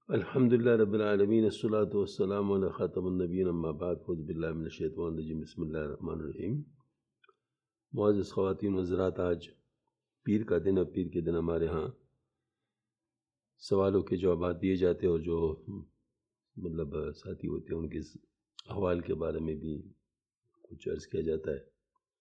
الحمدللہ رب العالمین الصلاۃ والسلام علی خاتم النبیین اما بعد فاعوذ باللہ من الشیطان الرجیم بسم اللہ الرحمن الرحیم۔ معزز خواتین و حضرات، آج پیر کا دن ہے۔ پیر کے دن ہمارے ہاں سوالوں کے جوابات دیے جاتے ہیں اور جو ساتھی ہوتے ہیں ان کے احوال کے بارے میں بھی کچھ عرض کیا جاتا ہے۔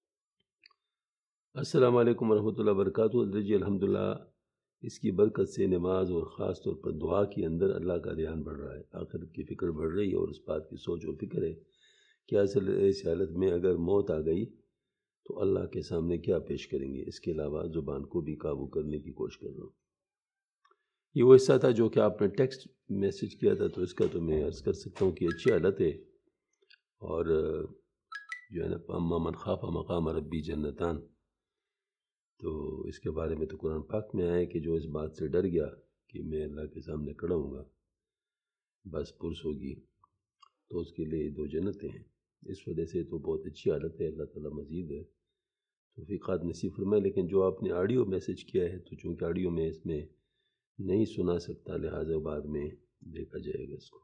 السلام علیکم ورحمۃ اللہ وبرکاتہ۔ حضرت جی الحمدللہ اس کی برکت سے نماز اور خاص طور پر دعا کے اندر اللہ کا دھیان بڑھ رہا ہے، آخرت کی فکر بڑھ رہی ہے، اور اس بات کی سوچ اور فکر ہے کہ اصل اس حالت میں اگر موت آ گئی تو اللہ کے سامنے کیا پیش کریں گے۔ اس کے علاوہ زبان کو بھی قابو کرنے کی کوشش کر رہا ہوں۔ یہ وہ حصہ تھا جو کہ آپ نے ٹیکسٹ میسیج کیا تھا، تو اس کا تو میں عرض کر سکتا ہوں کہ اچھی حالت ہے، اور جو ہے نا اما من خاف مقام ربی جنتان، تو اس کے بارے میں تو قرآن پاک میں آیا ہے کہ جو اس بات سے ڈر گیا کہ میں اللہ کے سامنے کھڑا ہوں گا، بس پرس ہوگی، تو اس کے لیے 2 جنتیں ہیں۔ اس وجہ سے تو بہت اچھی حالت ہے۔ اللہ تعالیٰ مزید ہے توفیقات نصیب فرمائے۔ لیکن جو آپ نے آڈیو میسیج کیا ہے، تو چونکہ آڈیو میں اس میں نہیں سنا سکتا، لہٰذا بعد میں دیکھا جائے گا اس کو۔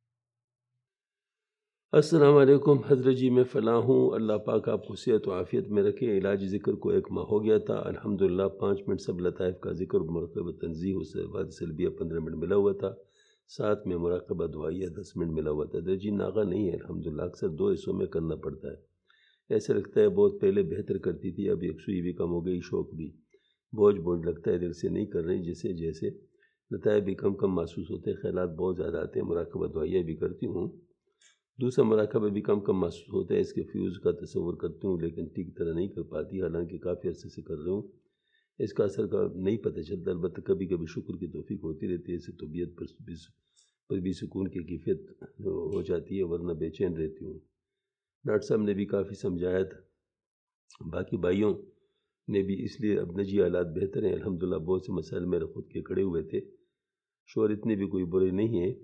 السلام علیکم حضرت جی، میں فلاں ہوں، اللہ پاک آپ کو صحت و عافیت میں رکھے۔ علاج ذکر کو 1 ماہ ہو گیا تھا، الحمدللہ 5 منٹ سب لطائف کا ذکر، مراقبہ تنزیہ، اس کے بعد سلبیہ 15 منٹ ملا ہوا تھا، ساتھ میں مراقبہ دعائیہ 10 منٹ ملا ہوا تھا۔ حضرت جی ناغہ نہیں ہے الحمدللہ، اکثر 2 حصوں میں کرنا پڑتا ہے۔ ایسا لگتا ہے بہت پہلے بہتر کرتی تھی، اب یکسوئی بھی کم ہو گئی، شوق بھی بوجھ لگتا ہے، دل سے نہیں کر رہی، جیسے نتائج بھی کم محسوس ہوتے ہیں، خیالات بہت زیادہ آتے ہیں۔ مراقبہ دعائیہ بھی کرتی ہوں، دوسرا مراقبہ بھی کم محسوس ہوتا ہے، اس کے فیوز کا تصور کرتی ہوں، لیکن ٹھیک طرح نہیں کر پاتی، حالانکہ کافی عرصے سے کر رہا ہوں۔ اس کا اثر کا نہیں پتہ چلتا، البتہ کبھی کبھی شکر کی توفیق ہوتی رہتی ہے، اس سے طبیعت پر بھی سکون کی کیفیت ہو جاتی ہے، ورنہ بے چین رہتی ہوں۔ ڈاکٹر صاحب نے بھی کافی سمجھایا تھا، باقی بھائیوں نے بھی، اس لیے اب نجی حالات بہتر ہیں الحمدللہ۔ بہت سے مسائل میرے خود کے کھڑے ہوئے تھے، شوہر اتنے بھی کوئی برے نہیں ہیں،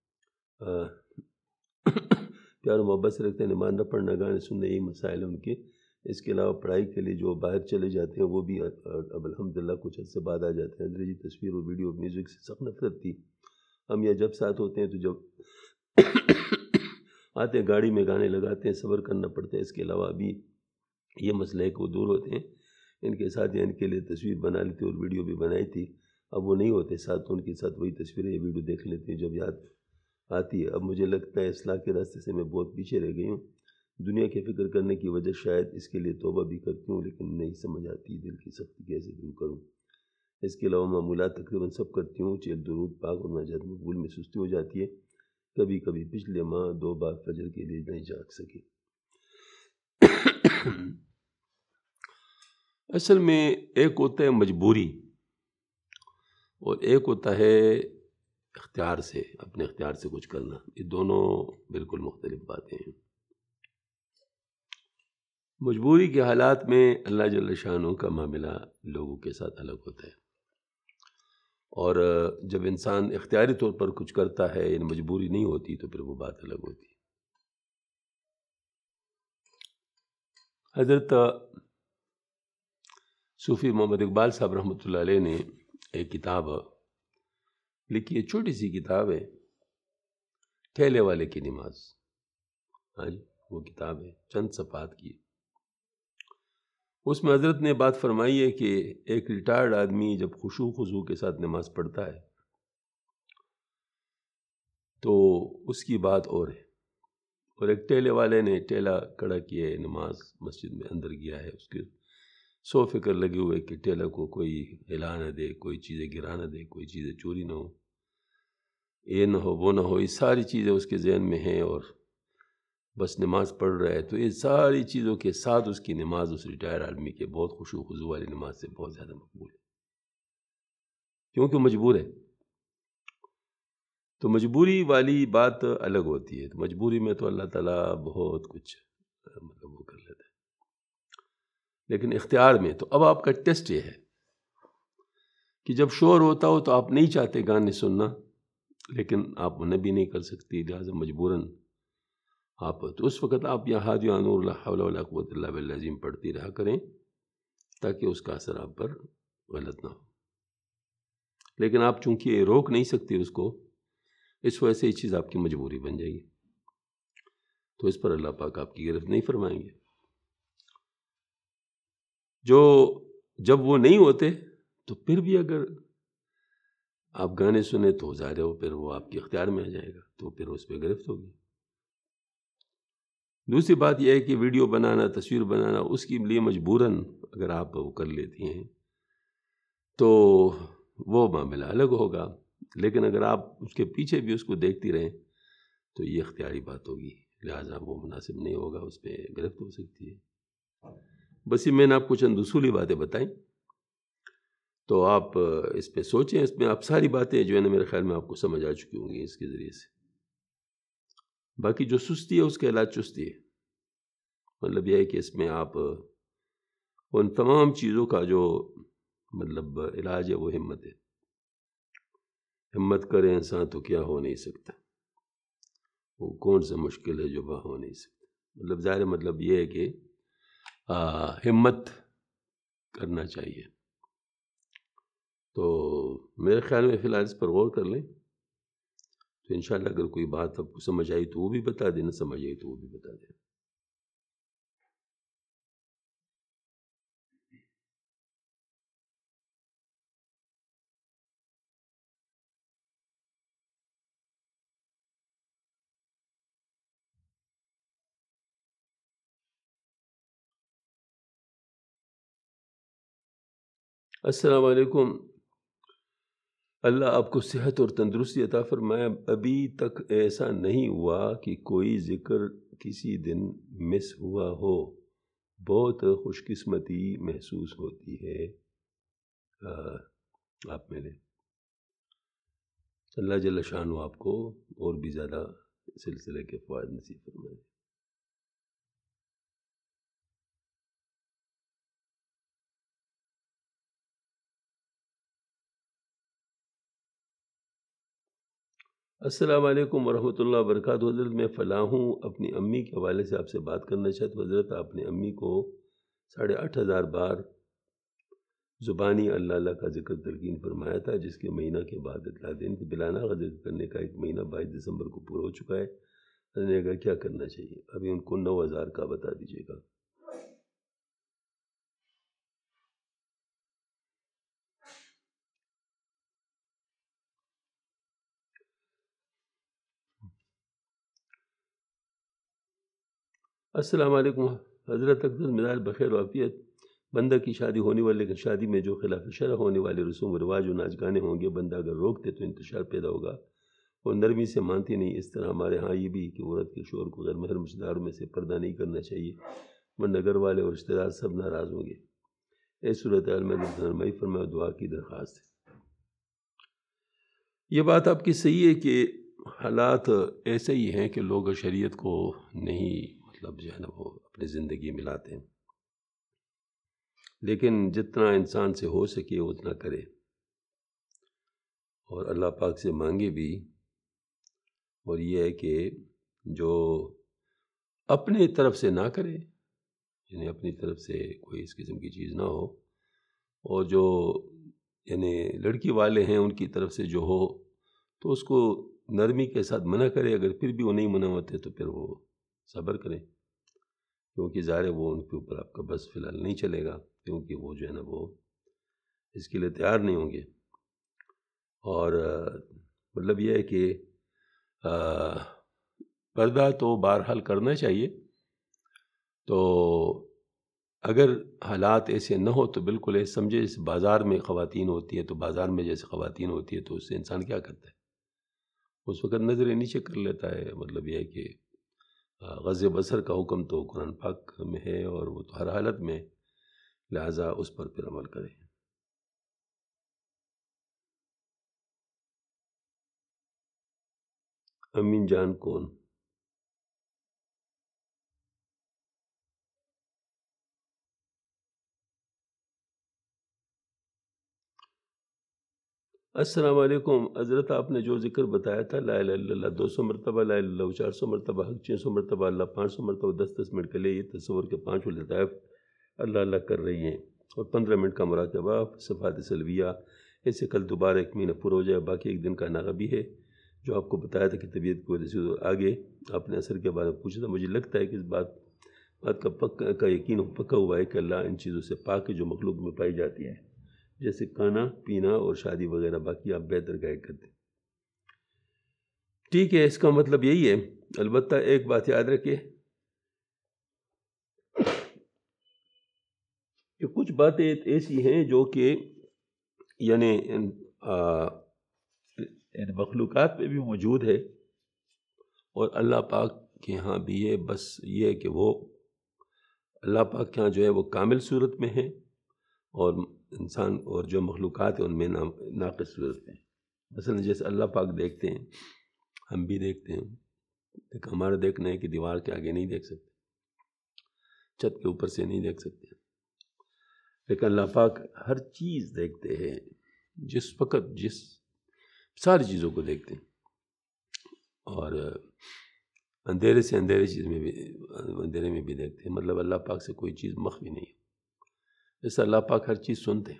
پیار و محبت سے رکھتے ہیں، نماز نہ پڑھنا، گانے سننے، یہی مسائل ہیں ان کے۔ اس کے علاوہ پڑھائی کے لیے جو باہر چلے جاتے ہیں وہ بھی اب الحمدللہ کچھ عرصے بعد آ جاتے ہیں۔ حضرت جی تصویر و ویڈیو میوزک سے سخت نفرت تھی، ہم یہ جب ساتھ ہوتے ہیں تو جب آتے ہیں گاڑی میں گانے لگاتے ہیں، صبر کرنا پڑتا ہے۔ اس کے علاوہ ابھی یہ مسئلہ ہے کہ وہ دور ہوتے ہیں، ان کے ساتھ ان کے لیے تصویر بنا لی تھی اور ویڈیو بھی بنائی تھی، اب وہ نہیں ہوتے ساتھ، تو ان کے ساتھ وہی تصویریں یا ویڈیو دیکھ لیتے ہیں جب یاد آتی ہے۔ اب مجھے لگتا ہے اصلاح کے راستے سے میں بہت پیچھے رہ گئی ہوں، دنیا کی فکر کرنے کی وجہ شاید، اس کے لیے توبہ بھی کرتی ہوں، لیکن نہیں سمجھ آتی دل کی سختی کیسے دور کروں۔ اس کے علاوہ معمولات تقریباً سب کرتی ہوں، چل درود پاک اور مناجات مقبول میں سستی ہو جاتی ہے، کبھی کبھی پچھلے ماہ 2 بار فجر کے لیے نہیں جاگ سکی۔ اصل میں ایک ہوتا ہے مجبوری اور ایک ہوتا ہے اختیار سے، اپنے اختیار سے کچھ کرنا، یہ دونوں بالکل مختلف باتیں ہیں۔ مجبوری کے حالات میں اللہ جل شانہ کا معاملہ لوگوں کے ساتھ الگ ہوتا ہے، اور جب انسان اختیاری طور پر کچھ کرتا ہے، یعنی مجبوری نہیں ہوتی، تو پھر وہ بات الگ ہوتی ہے۔ حضرت صوفی محمد اقبال صاحب رحمۃ اللہ علیہ نے ایک کتاب لکھی ہے، چھوٹی سی کتاب ہے، ٹھیلے والے کی نماز۔ ہاں جی، وہ کتاب ہے چند صفحات کی۔ اس میں حضرت نے بات فرمائی ہے کہ ایک ریٹائرڈ آدمی جب خشوع خضوع کے ساتھ نماز پڑھتا ہے تو اس کی بات اور ہے، اور ایک ٹھیلے والے نے ٹھیلا کھڑا کیا ہے، نماز مسجد میں اندر گیا ہے، اس کے 100 فکر لگے ہوئے کہ ٹھیلا کو کوئی ہلا نہ دے، کوئی چیزیں گرا نہ دے، کوئی چیزیں چوری نہ ہو، یہ نہ ہو وہ نہ ہو، یہ ساری چیزیں اس کے ذہن میں ہیں، اور بس نماز پڑھ رہا ہے۔ تو یہ ساری چیزوں کے ساتھ اس کی نماز، اس ریٹائر آدمی کے، بہت خشوع خضوع والی نماز سے بہت زیادہ مقبول ہے، کیونکہ مجبور ہے۔ تو مجبوری والی بات الگ ہوتی ہے، تو مجبوری میں تو اللہ تعالیٰ بہت کچھ وہ کر لیتا ہے، لیکن اختیار میں تو اب آپ کا ٹیسٹ یہ ہے کہ جب شور ہوتا ہو تو آپ نہیں چاہتے گانے سننا، لیکن آپ منع بھی نہیں کر سکتی، لہٰذا مجبوراً آپ، تو اس وقت آپ یا ہادی نور لا حول ولا قوت الا باللہ العظیم پڑھتی رہا کریں، تاکہ اس کا اثر آپ پر غلط نہ ہو۔ لیکن آپ چونکہ روک نہیں سکتے اس کو، اس وجہ سے یہ چیز آپ کی مجبوری بن جائے گی، تو اس پر اللہ پاک آپ کی گرفت نہیں فرمائیں گے۔ جب وہ نہیں ہوتے تو پھر بھی اگر آپ گانے سنیں تو ظاہر ہو پھر وہ آپ کے اختیار میں آ جائے گا، تو پھر اس پہ گرفت ہوگی۔ دوسری بات یہ ہے کہ ویڈیو بنانا، تصویر بنانا، اس کے لیے مجبوراً اگر آپ وہ کر لیتی ہیں تو وہ معاملہ الگ ہوگا، لیکن اگر آپ اس کے پیچھے بھی اس کو دیکھتی رہیں تو یہ اختیاری بات ہوگی، لہٰذا وہ مناسب نہیں ہوگا، اس پہ گرفت ہو سکتی ہے۔ بس یہ میں نے آپ کو چند اصولی باتیں بتائیں، تو آپ اس پہ سوچیں، اس میں آپ ساری باتیں جو ہے نا میرے خیال میں آپ کو سمجھ آ چکی ہوں گی اس کے ذریعے سے۔ باقی جو سستی ہے اس کا علاج چستی ہے، مطلب یہ ہے کہ اس میں آپ ان تمام چیزوں کا جو مطلب علاج ہے وہ ہمت ہے۔ ہمت کرے انسان تو کیا ہو نہیں سکتا، وہ کون سا مشکل ہے جو وہاں ہو نہیں سکتا، مطلب ظاہر مطلب یہ ہے کہ ہمت کرنا چاہیے۔ تو میرے خیال میں فی الحال اس پر غور کر لیں، تو انشاءاللہ اگر کوئی بات آپ کو سمجھ آئی تو وہ بھی بتا دیں، نہ سمجھ آئی تو وہ بھی بتا دیں۔ السلام علیکم، اللہ آپ کو صحت اور تندرستی عطا فرمائے۔ ابھی تک ایسا نہیں ہوا کہ کوئی ذکر کسی دن مس ہوا ہو، بہت خوش قسمتی محسوس ہوتی ہے آپ میں نے۔ اللہ جل شانہ آپ کو اور بھی زیادہ سلسلے کے فوائد نصیب فرمائے۔ السلام علیکم ورحمۃ اللہ وبرکاتہ۔ حضرت میں فلاں ہوں، اپنی امی کے حوالے سے آپ سے بات کرنا چاہتا ہوں۔ حضرت آپ نے امی کو 8,500 بار زبانی اللہ اللہ کا ذکر تلقین فرمایا تھا، جس کے مہینہ کے بعد اطلاع دین کی بلانا ذکر کرنے کا 1 مہینہ 22 دسمبر کو پورا ہو چکا ہے۔ حضرت نے کہا کیا کرنا چاہیے؟ ابھی ان کو 9,000 کا بتا دیجیے گا۔ السلام علیکم حضرت، اکثر مزاج بخیر و عافیت۔ بندہ کی شادی ہونے والی، لیکن شادی میں جو خلاف شرع ہونے والے رسوم و رواج و ناچ گانے ہوں گے، بندہ اگر روکتے تو انتشار پیدا ہوگا اور نرمی سے مانتی نہیں۔ اس طرح ہمارے ہاں یہ بھی کہ عورت کے شوہر کو غیر محرم رشتہ داروں میں سے پردہ نہیں کرنا چاہیے، ورنہ گھر والے اور رشتہ دار سب ناراض ہوں گے۔ اس صورتحال میں رحمائی فرمائے، دعا کی درخواست ہے۔ یہ بات آپ کی صحیح ہے کہ حالات ایسے ہی ہیں کہ لوگ شریعت کو نہیں مطلب جو ہے نا وہ اپنی زندگی میں لاتے ہیں، لیکن جتنا انسان سے ہو سکے اتنا کرے اور اللہ پاک سے مانگے بھی۔ اور یہ ہے کہ جو اپنی طرف سے نہ کرے، یعنی اپنی طرف سے کوئی اس قسم کی چیز نہ ہو، اور جو یعنی لڑکی والے ہیں ان کی طرف سے جو ہو تو اس کو نرمی کے ساتھ منع کرے۔ اگر پھر بھی وہ نہیں منع ہوتے تو پھر وہ صبر کریں، کیونکہ ظاہر ہے وہ ان کے اوپر آپ کا بس فی الحال نہیں چلے گا، کیونکہ وہ جو ہے نا وہ اس کے لیے تیار نہیں ہوں گے۔ اور مطلب یہ ہے کہ پردہ تو بہرحال کرنا چاہیے، تو اگر حالات ایسے نہ ہو تو بالکل ایسے سمجھے جیسے بازار میں خواتین ہوتی ہیں، تو بازار میں جیسے خواتین ہوتی ہے تو اس سے انسان کیا کرتا ہے؟ اس وقت نظریں نیچے کر لیتا ہے۔ مطلب یہ ہے کہ غض بصر کا حکم تو قرآن پاک میں ہے اور وہ تو ہر حالت میں، لہٰذا اس پر پھر عمل کریں۔ امین جان کون؟ السلام علیکم حضرت، آپ نے جو ذکر بتایا تھا لا الہ الا اللہ 200 مرتبہ، لا الہ الا اللہ 400 مرتبہ، حق 600 مرتبہ، اللہ 500 مرتبہ 10-10 منٹ کے لیے، یہ تصور کے 5 لطائف اللہ اللہ کر رہی ہیں، اور 15 منٹ کا مراقبہ صفات سلویہ، اس سے کل دوبارہ 1 مہینہ پورا ہو جائے، باقی 1 دن کا ناغہ بھی ہے، جو آپ کو بتایا تھا کہ طبیعت کی وجہ سے آگے آپ نے اثر کے بارے میں پوچھا تھا، مجھے لگتا ہے کہ اس بات کا پکا یقین پکا ہوا ہے کہ اللہ ان چیزوں سے پاک ہے جو مخلوق میں پائی جاتی ہے، جیسے کھانا پینا اور شادی وغیرہ، باقی آپ بہتر گائیڈ کرتے ہیں۔ ٹھیک ہے، اس کا مطلب یہی ہے۔ البتہ ایک بات یاد رکھیے کہ کچھ باتیں ایسی ہیں جو کہ یعنی مخلوقات میں بھی موجود ہے، اور اللہ پاک کے ہاں بھی ہے، بس یہ ہے کہ وہ اللہ پاک کے ہاں جو ہے وہ کامل صورت میں ہے، اور انسان اور جو مخلوقات ہیں ان میں ناقص صورت میں۔ مثلا جیسے اللہ پاک دیکھتے ہیں، ہم بھی دیکھتے ہیں، ایک ہمارا دیکھنا ہے کہ دیوار کے آگے نہیں دیکھ سکتے، چھت کے اوپر سے نہیں دیکھ سکتے، لیکن اللہ پاک ہر چیز دیکھتے ہیں، جس وقت جس ساری چیزوں کو دیکھتے ہیں، اور اندھیرے سے اندھیرے چیز میں بھی، اندھیرے میں بھی دیکھتے ہیں۔ مطلب اللہ پاک سے کوئی چیز مخفی نہیں ہے، جیسے اللہ پاک ہر چیز سنتے ہیں،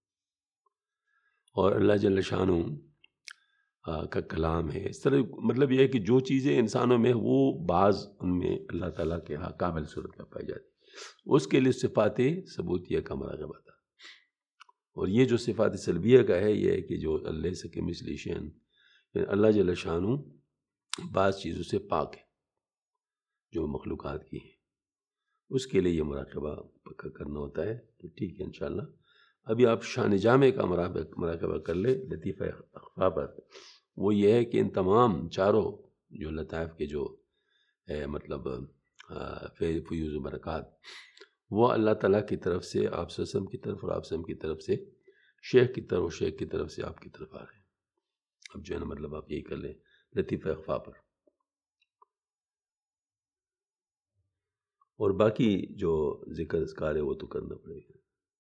اور اللہ جل شانہ کا کلام ہے اس طرح۔ مطلب یہ ہے کہ جو چیزیں انسانوں میں وہ بعض ان میں اللہ تعالیٰ کے ہاں کامل صورت میں پائی جاتی ہے، اس کے لیے صفات ثبوتیہ کا مراقبہ تھا۔ اور یہ جو صفات سلبیہ کا ہے، یہ ہے کہ جو اللہ سے کمثلہ شیء، یعنی اللہ جل شانہ بعض چیزوں سے پاک ہے جو مخلوقات کی ہیں، اس کے لیے یہ مراقبہ پکا کرنا ہوتا ہے۔ تو ٹھیک ہے انشاءاللہ ابھی آپ شان جامع کا مراقبہ کر لیں لطیفہ اخفا پر۔ وہ یہ ہے کہ ان تمام چاروں جو لطائف کے جو ہے مطلب فیوز و برکات، وہ اللہ تعالیٰ کی طرف سے آپ صلی اللہ علیہ وسلم کی طرف اور آپ صلی اللہ علیہ وسلم کی طرف سے شیخ کی طرف اور شیخ کی طرف سے آپ کی طرف آ رہے ہیں۔ اب جو ہے نا مطلب آپ یہی کر لیں لطیفہ اخفا پر، اور باقی جو ذکر اذکار ہے وہ تو کرنا پڑے گا۔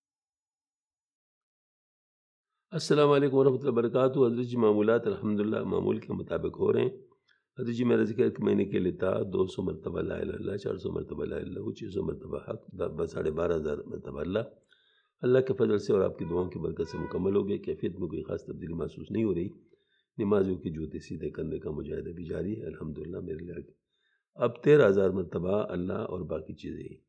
السلام علیکم ورحمۃ اللہ وبرکاتہ۔ حضرت جی معمولات الحمدللہ معمول کے مطابق ہو رہے ہیں۔ حضرت جی میرا ذکر ایک مہینے کے لیے تھا، 200 مرتبہ لا الہ الا اللہ، 400 مرتبہ لا الہ الا اللہ، 600 مرتبہ حق، 12,500 مرتبہ اللہ کے فضل سے اور آپ کی دعاؤں کی برکت سے مکمل ہو گئے۔ کیفیت میں کوئی خاص تبدیلی محسوس نہیں ہو رہی۔ نمازیوں کی جوتے سیدھے کرنے کا مجاہدہ بھی جاری ہے الحمدللہ میرے لیے۔ اب 13,000 مرتبہ اللہ اور باقی چیزیں ہی۔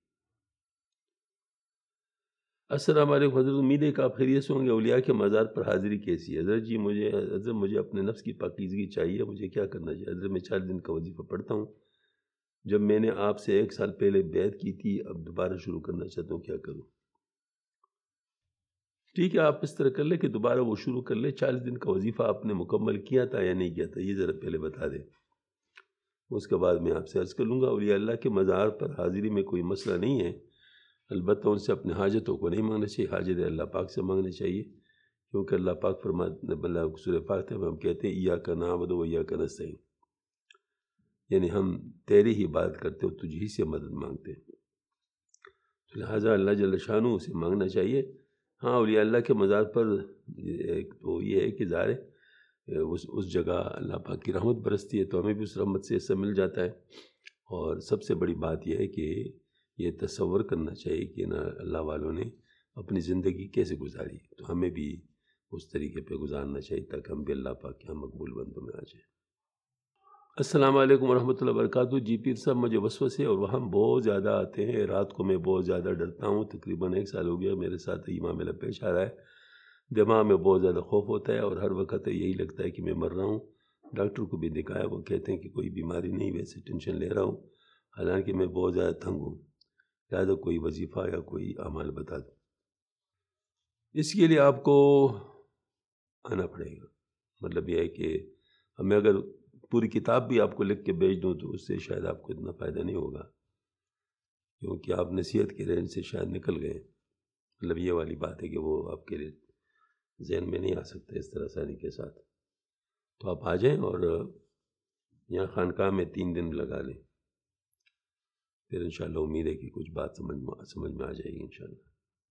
السلام علیکم حضرت، امید ہے کہ آپ خیریت سے ہوں گے۔ اولیاء کے مزار پر حاضری کیسی ہے؟ حضرت جی مجھے اپنے نفس کی پاکیزگی چاہیے، مجھے کیا کرنا چاہیے؟ حضرت میں 40 دن کا وظیفہ پڑھتا ہوں، جب میں نے آپ سے 1 سال پہلے بیعت کی تھی، اب دوبارہ شروع کرنا چاہتا ہوں، کیا کروں؟ ٹھیک ہے، آپ اس طرح کر لیں کہ دوبارہ وہ شروع کر لیں۔ 40 دن کا وظیفہ آپ نے مکمل کیا تھا یا نہیں کیا تھا، یہ ذرا پہلے بتا دیں، اس کے بعد میں آپ سے عرض کر لوں گا۔ اولیاء اللہ کے مزار پر حاضری میں کوئی مسئلہ نہیں ہے، البتہ ان سے اپنے حاجتوں کو نہیں مانگنا چاہیے، حاجت اللہ پاک سے مانگنا چاہیے، کیونکہ اللہ پاک فرماتے ہیں، سورہ فاتحہ میں ہم کہتے ہیں ایاک نعبد و ایاک نستعین، یعنی ہم تیری ہی عبادت کرتے ہو، تجھ ہی سے مدد مانگتے ہیں، لہٰذا اللہ جل شانہ سے مانگنا چاہیے۔ ہاں اولیاء اللہ کے مزار پر ایک تو یہ ہے کہ ظاہر اس جگہ اللہ پاک کی رحمت برستی ہے، تو ہمیں بھی اس رحمت سے حصہ مل جاتا ہے۔ اور سب سے بڑی بات یہ ہے کہ یہ تصور کرنا چاہیے کہ نا اللہ والوں نے اپنی زندگی کیسے گزاری، تو ہمیں بھی اس طریقے پہ گزارنا چاہیے تاکہ ہم بھی اللہ پاک کے ہم مقبول بندوں میں آ جائیں۔ السلام علیکم ورحمۃ اللہ وبرکاتہ۔ جی پیر صاحب، مجھے وسوسے اور وہم بہت زیادہ آتے ہیں، رات کو میں بہت زیادہ ڈرتا ہوں، تقریباً 1 سال ہو گیا میرے ساتھ یہ معاملہ پیش آ رہا ہے۔ دماغ میں بہت زیادہ خوف ہوتا ہے اور ہر وقت یہی لگتا ہے کہ میں مر رہا ہوں۔ ڈاکٹر کو بھی دکھایا، وہ کہتے ہیں کہ کوئی بیماری نہیں، ویسے ٹینشن لے رہا ہوں، حالانکہ میں بہت زیادہ تنگ ہوں، لہٰذا کوئی وظیفہ یا کوئی اعمال بتا دو۔ اس کے لیے آپ کو آنا پڑے گا، مطلب یہ ہے کہ ہمیں اگر پوری کتاب بھی آپ کو لکھ کے بھیج دوں تو اس سے شاید آپ کو اتنا فائدہ نہیں ہوگا، کیونکہ آپ نصیحت کی رینج سے شاید نکل گئے۔ مطلب یہ والی بات ہے کہ وہ آپ کے ذہن میں نہیں آ سکتے اس طرح آسانی کے ساتھ۔ تو آپ آ جائیں اور یہاں خانقاہ میں 3 دن لگا لیں، پھر انشاءاللہ امید ہے کہ کچھ بات سمجھ میں آ جائے گی انشاءاللہ۔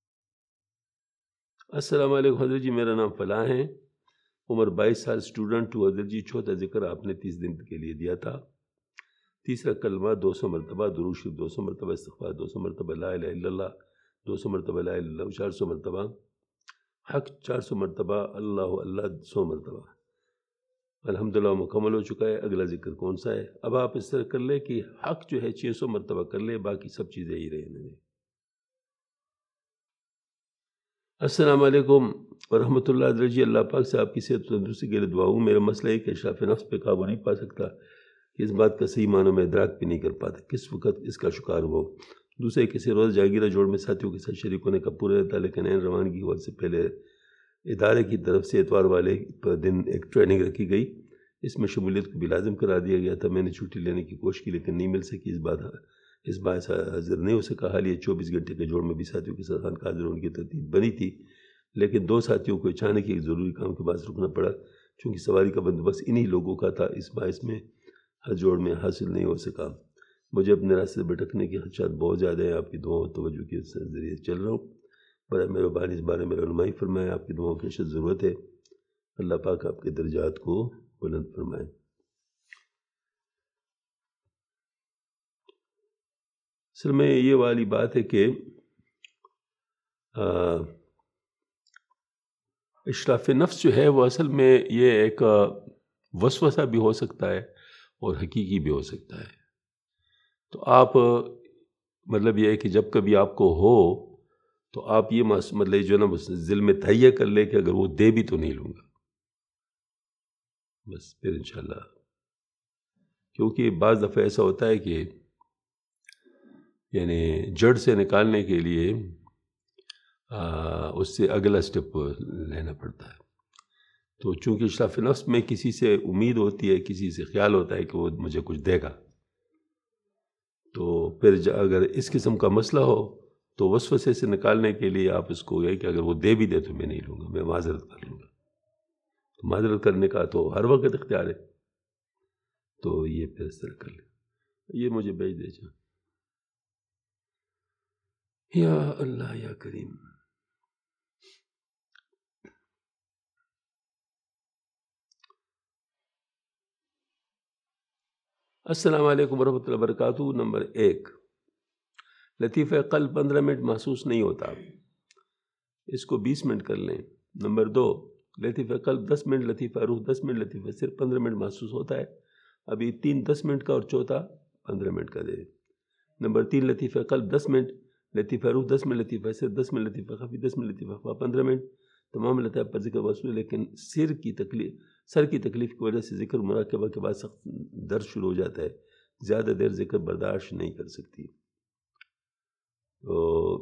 السلام علیکم حضرت جی، میرا نام فلاں ہے، عمر 22 سال، اسٹوڈنٹ ہوں۔ حضرت جی چوتھا ذکر آپ نے 30 دن کے لیے دیا تھا، تیسرا کلمہ 200 مرتبہ، درود شریف 200 مرتبہ، استغفار 200 مرتبہ، لا الہ الا اللہ 200 مرتبہ، لا الہ الا اللہ 400 مرتبہ، حق 400 مرتبہ، اللہ اللہ 100 مرتبہ۔ الحمدللہ مکمل ہو چکا ہے. اگلا ذکر کون سا ہے؟ اب آپ اس طرح کر لیں کہ حق جو ہے 600 مرتبہ کر لیں، باقی سب چیزیں ہی رہنے دیں. السلام علیکم ورحمۃ اللہ. حضرت جی، اللہ پاک سے آپ کی صحت و تندرستی کے لیے دعا ہوں. میرا مسئلہ ہے کہ اشراف نفس پہ قابو نہیں پا سکتا، کہ اس بات کا صحیح معنی میں ادراک بھی نہیں کر پاتا کس وقت اس کا شکار ہوا. دوسرے کسی روز جاگیرہ جوڑ میں ساتھیوں کے ساتھ شریک ہونے کا پورا رہتا، لیکن عین روانگی وقت سے پہلے ادارے کی طرف سے اتوار والے دن ایک ٹریننگ رکھی گئی. اس میں شمولیت کو بھی لازم کرا دیا گیا تھا. میں نے چھٹی لینے کی کوشش کی لیکن نہیں مل سکی. اس باعث حاضر نہیں ہو سکا. حالیہ 24 گھنٹے کے جوڑ میں بھی ساتھیوں کے ساتھ خانقاہ حاضر ہونے کی ترتیب بنی تھی، لیکن 2 ساتھیوں کو اچانک ایک ضروری کام کے باعث رکنا پڑا. چونکہ سواری کا بندوبست انہی لوگوں کا تھا، اس باعث میں ہر جوڑ میں حاصل نہیں ہو سکا. مجھے اپنے راستے سے بھٹکنے کے خدشات بہت زیادہ ہیں. آپ کی دعاؤں اور توجہ کے ذریعے چل رہا ہوں. برائے مہربانی اس بارے میں رہنمائی فرمائیں. آپ کی دعاؤں کی اشد ضرورت ہے. اللہ پاک آپ کے درجات کو بلند فرمائیں. اصل میں یہ والی بات ہے کہ اشراف نفس جو ہے وہ اصل میں یہ ایک وسوسہ بھی ہو سکتا ہے اور حقیقی بھی ہو سکتا ہے. تو آپ مطلب یہ ہے کہ جب کبھی آپ کو ہو تو آپ یہ مطلب جو ہے نا ذل میں تہیہ کر لے کہ اگر وہ دے بھی تو نہیں لوں گا، بس پھر انشاءاللہ. کیونکہ بعض دفعہ ایسا ہوتا ہے کہ یعنی جڑ سے نکالنے کے لیے اس سے اگلا سٹیپ لینا پڑتا ہے. تو چونکہ اشراف نفس میں کسی سے امید ہوتی ہے، کسی سے خیال ہوتا ہے کہ وہ مجھے کچھ دے گا، تو پھر اگر اس قسم کا مسئلہ ہو تو وسوسے سے نکالنے کے لیے آپ اس کو یہ کہ اگر وہ دے بھی دے تو میں نہیں لوں گا، میں معذرت کر لوں گا. تو معذرت کرنے کا تو ہر وقت اختیار ہے. تو یہ پھر اس طرح کر لیں. یہ مجھے بھیج دے جا. یا اللہ یا کریم. السلام علیکم ورحمۃ اللہ وبرکاتہ. نمبر 1، لطیفہ قلب 15 منٹ محسوس نہیں ہوتا، اس کو 20 منٹ کر لیں. نمبر 2، لطیفہ قلب 10 منٹ، لطیفہ روح 10 منٹ، لطیفہ صرف 15 منٹ محسوس ہوتا ہے. ابھی 3 10 منٹ کا اور چوتھا 15 منٹ کا دے. نمبر 3، لطیفہ قلب 10 منٹ، لطیفہ روح 10 منٹ، لطیفہ صرف 10 منٹ، لطیفہ خفی 10 منٹ، لطیفہ خفا 15 منٹ. تمام لطائف پر ذکر وصول، لیکن سر کی تکلیف کی وجہ سے ذکر مراقبہ کے بعد سخت درد شروع ہو جاتا ہے. زیادہ دیر ذکر برداشت نہیں کر سکتی. تو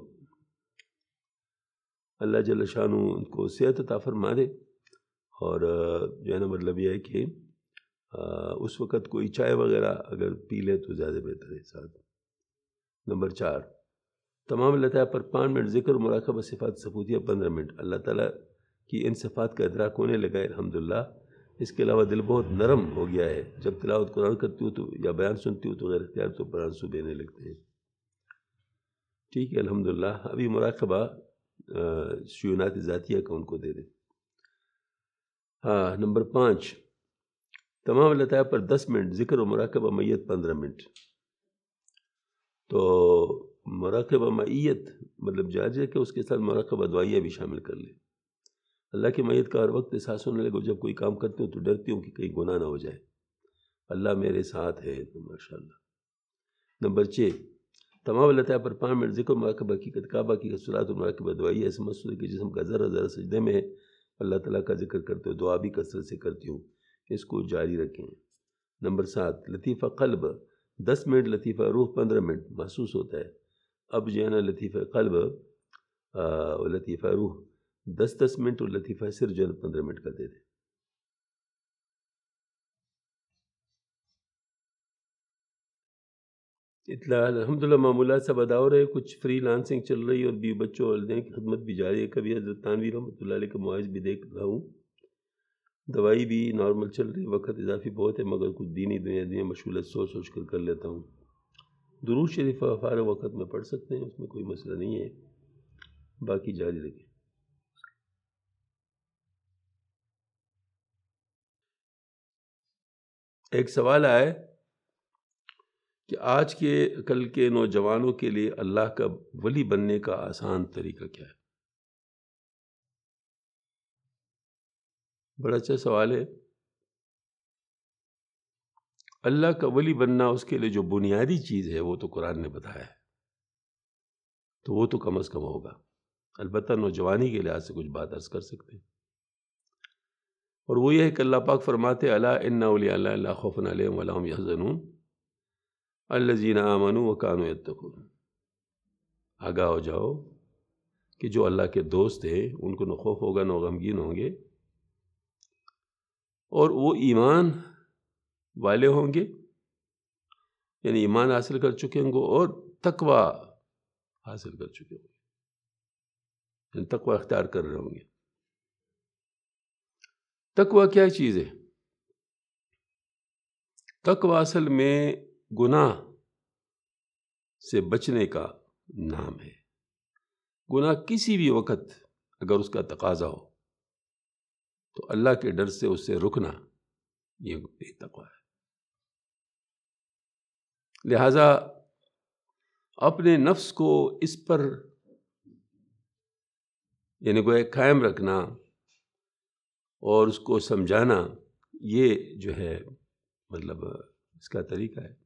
اللہ جل شانہ ان کو صحت عطا فرما دے. اور جو ہے نا مطلب یہ ہے کہ اس وقت کوئی چائے وغیرہ اگر پی لے تو زیادہ بہتر ہے ساتھ. نمبر 4، تمام لطائف پر 5 منٹ ذکر مراقبہ صفات ثبوتیہ 15 منٹ. اللہ تعالیٰ کی ان صفات کا ادراک ہونے لگا ہے الحمدللہ. اس کے علاوہ دل بہت نرم ہو گیا ہے. جب تلاوت قرآن کرتی ہوں تو یا بیان سنتی ہوں تو غیر اختیار تو پر آنسو بہنے لگتے ہیں. ٹھیک ہے الحمدللہ. ابھی مراقبہ شیونات ذاتیہ کا ان کو دے دیں. ہاں. نمبر 5، تمام لطائف پر 10 منٹ ذکر و مراقبہ میت 15 منٹ. تو مراقبہ میت مطلب جائز ہے کہ اس کے ساتھ مراقبہ دعائیہ بھی شامل کر لیں. اللہ کی میت کا ہر وقت احساس ہونے لگے. جب کوئی کام کرتے ہوں تو ڈرتی ہوں کہ کہیں گناہ نہ ہو جائے. اللہ میرے ساتھ ہے ماشاءاللہ. نمبر 6، تمام لطائف پر 5 منٹ ذکر مراقبہ حقیقت کعبہ کی صلاۃ و مراقبہ دعائیہ. ایسے مسئلے کے جسم کا ذرہ ذرہ سجدے میں ہے. اللہ تعالیٰ کا ذکر کرتے ہو دعا بھی کثرت سے کرتی ہوں. اس کو جاری رکھیں. نمبر 7، لطیفہ قلب 10 منٹ، لطیفہ روح 15 منٹ محسوس ہوتا ہے. اب جو ہے نا لطیفہ قلب اور لطیفہ روح 10 منٹ اور لطیفہ سر جو ہے 15 منٹ کا دے دیں. اطلاع الحمدللہ معمولات سب ادا ہو رہے. کچھ فری لانسنگ چل رہی ہے اور بھی بچوں اور والدین کی خدمت بھی جاری ہے. کبھی حضرت تانوی رحمۃ اللہ علیہ کے مواعظ بھی دیکھ رہا ہوں. دوائی بھی نارمل چل رہی. وقت اضافی بہت ہے مگر کچھ دینی دنیا مشغولیت سوچ کر لیتا ہوں. درود شریف فارغ وقت میں پڑھ سکتے ہیں، اس میں کوئی مسئلہ نہیں ہے. باقی جاری رکھیں. ایک سوال آئے کہ آج کے کل کے نوجوانوں کے لیے اللہ کا ولی بننے کا آسان طریقہ کیا ہے؟ بڑا اچھا سوال ہے. اللہ کا ولی بننا اس کے لیے جو بنیادی چیز ہے وہ تو قرآن نے بتایا ہے، تو وہ تو کم از کم ہوگا۔ البتہ نوجوانی کے لحاظ سے کچھ بات عرض کر سکتے ہیں، اور وہ یہ ہے کہ اللہ پاک فرماتے الا ان اولیاء اللہ لا خوف علیہم ولا هم يحزنون الذین آمنوا وکانوا یتقون۔ آگاہ ہو جاؤ کہ جو اللہ کے دوست ہیں ان کو نہ خوف ہوگا نہ غمگین ہوں گے، اور وہ ایمان والے ہوں گے، یعنی ایمان حاصل کر چکے ہوں گے اور تقوی حاصل کر چکے ہوں گے، یعنی تقوی اختیار کر رہے ہوں گے۔ تقوی کیا چیز ہے؟ تقوی اصل میں گناہ سے بچنے کا نام ہے۔ گناہ کسی بھی وقت اگر اس کا تقاضا ہو تو اللہ کے ڈر سے اس سے رکنا، یہ تقوی ہے۔ لہذا اپنے نفس کو اس پر یعنی گویا قائم رکھنا اور اس کو سمجھانا، یہ جو ہے مطلب اس کا طریقہ ہے۔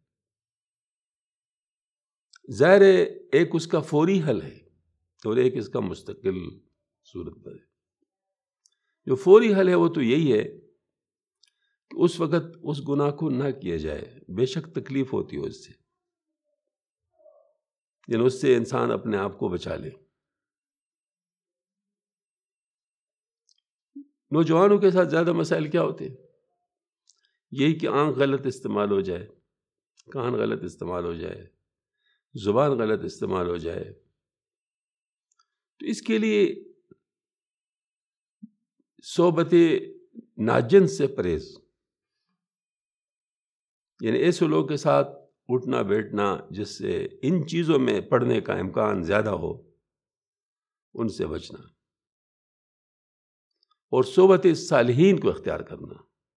ظاہر ہے ایک اس کا فوری حل ہے اور ایک اس کا مستقل صورت پر ہے۔ جو فوری حل ہے وہ تو یہی ہے کہ اس وقت اس گناہ کو نہ کیا جائے، بے شک تکلیف ہوتی ہو اس سے، یعنی اس سے انسان اپنے آپ کو بچا لے۔ نوجوانوں کے ساتھ زیادہ مسائل کیا ہوتے ہیں؟ یہی کہ آنکھ غلط استعمال ہو جائے، کان غلط استعمال ہو جائے، زبان غلط استعمال ہو جائے۔ تو اس کے لیے صحبت ناجن سے پرہیز، یعنی ایسے لوگوں کے ساتھ اٹھنا بیٹھنا جس سے ان چیزوں میں پڑھنے کا امکان زیادہ ہو، ان سے بچنا، اور صحبت صالحین کو اختیار کرنا۔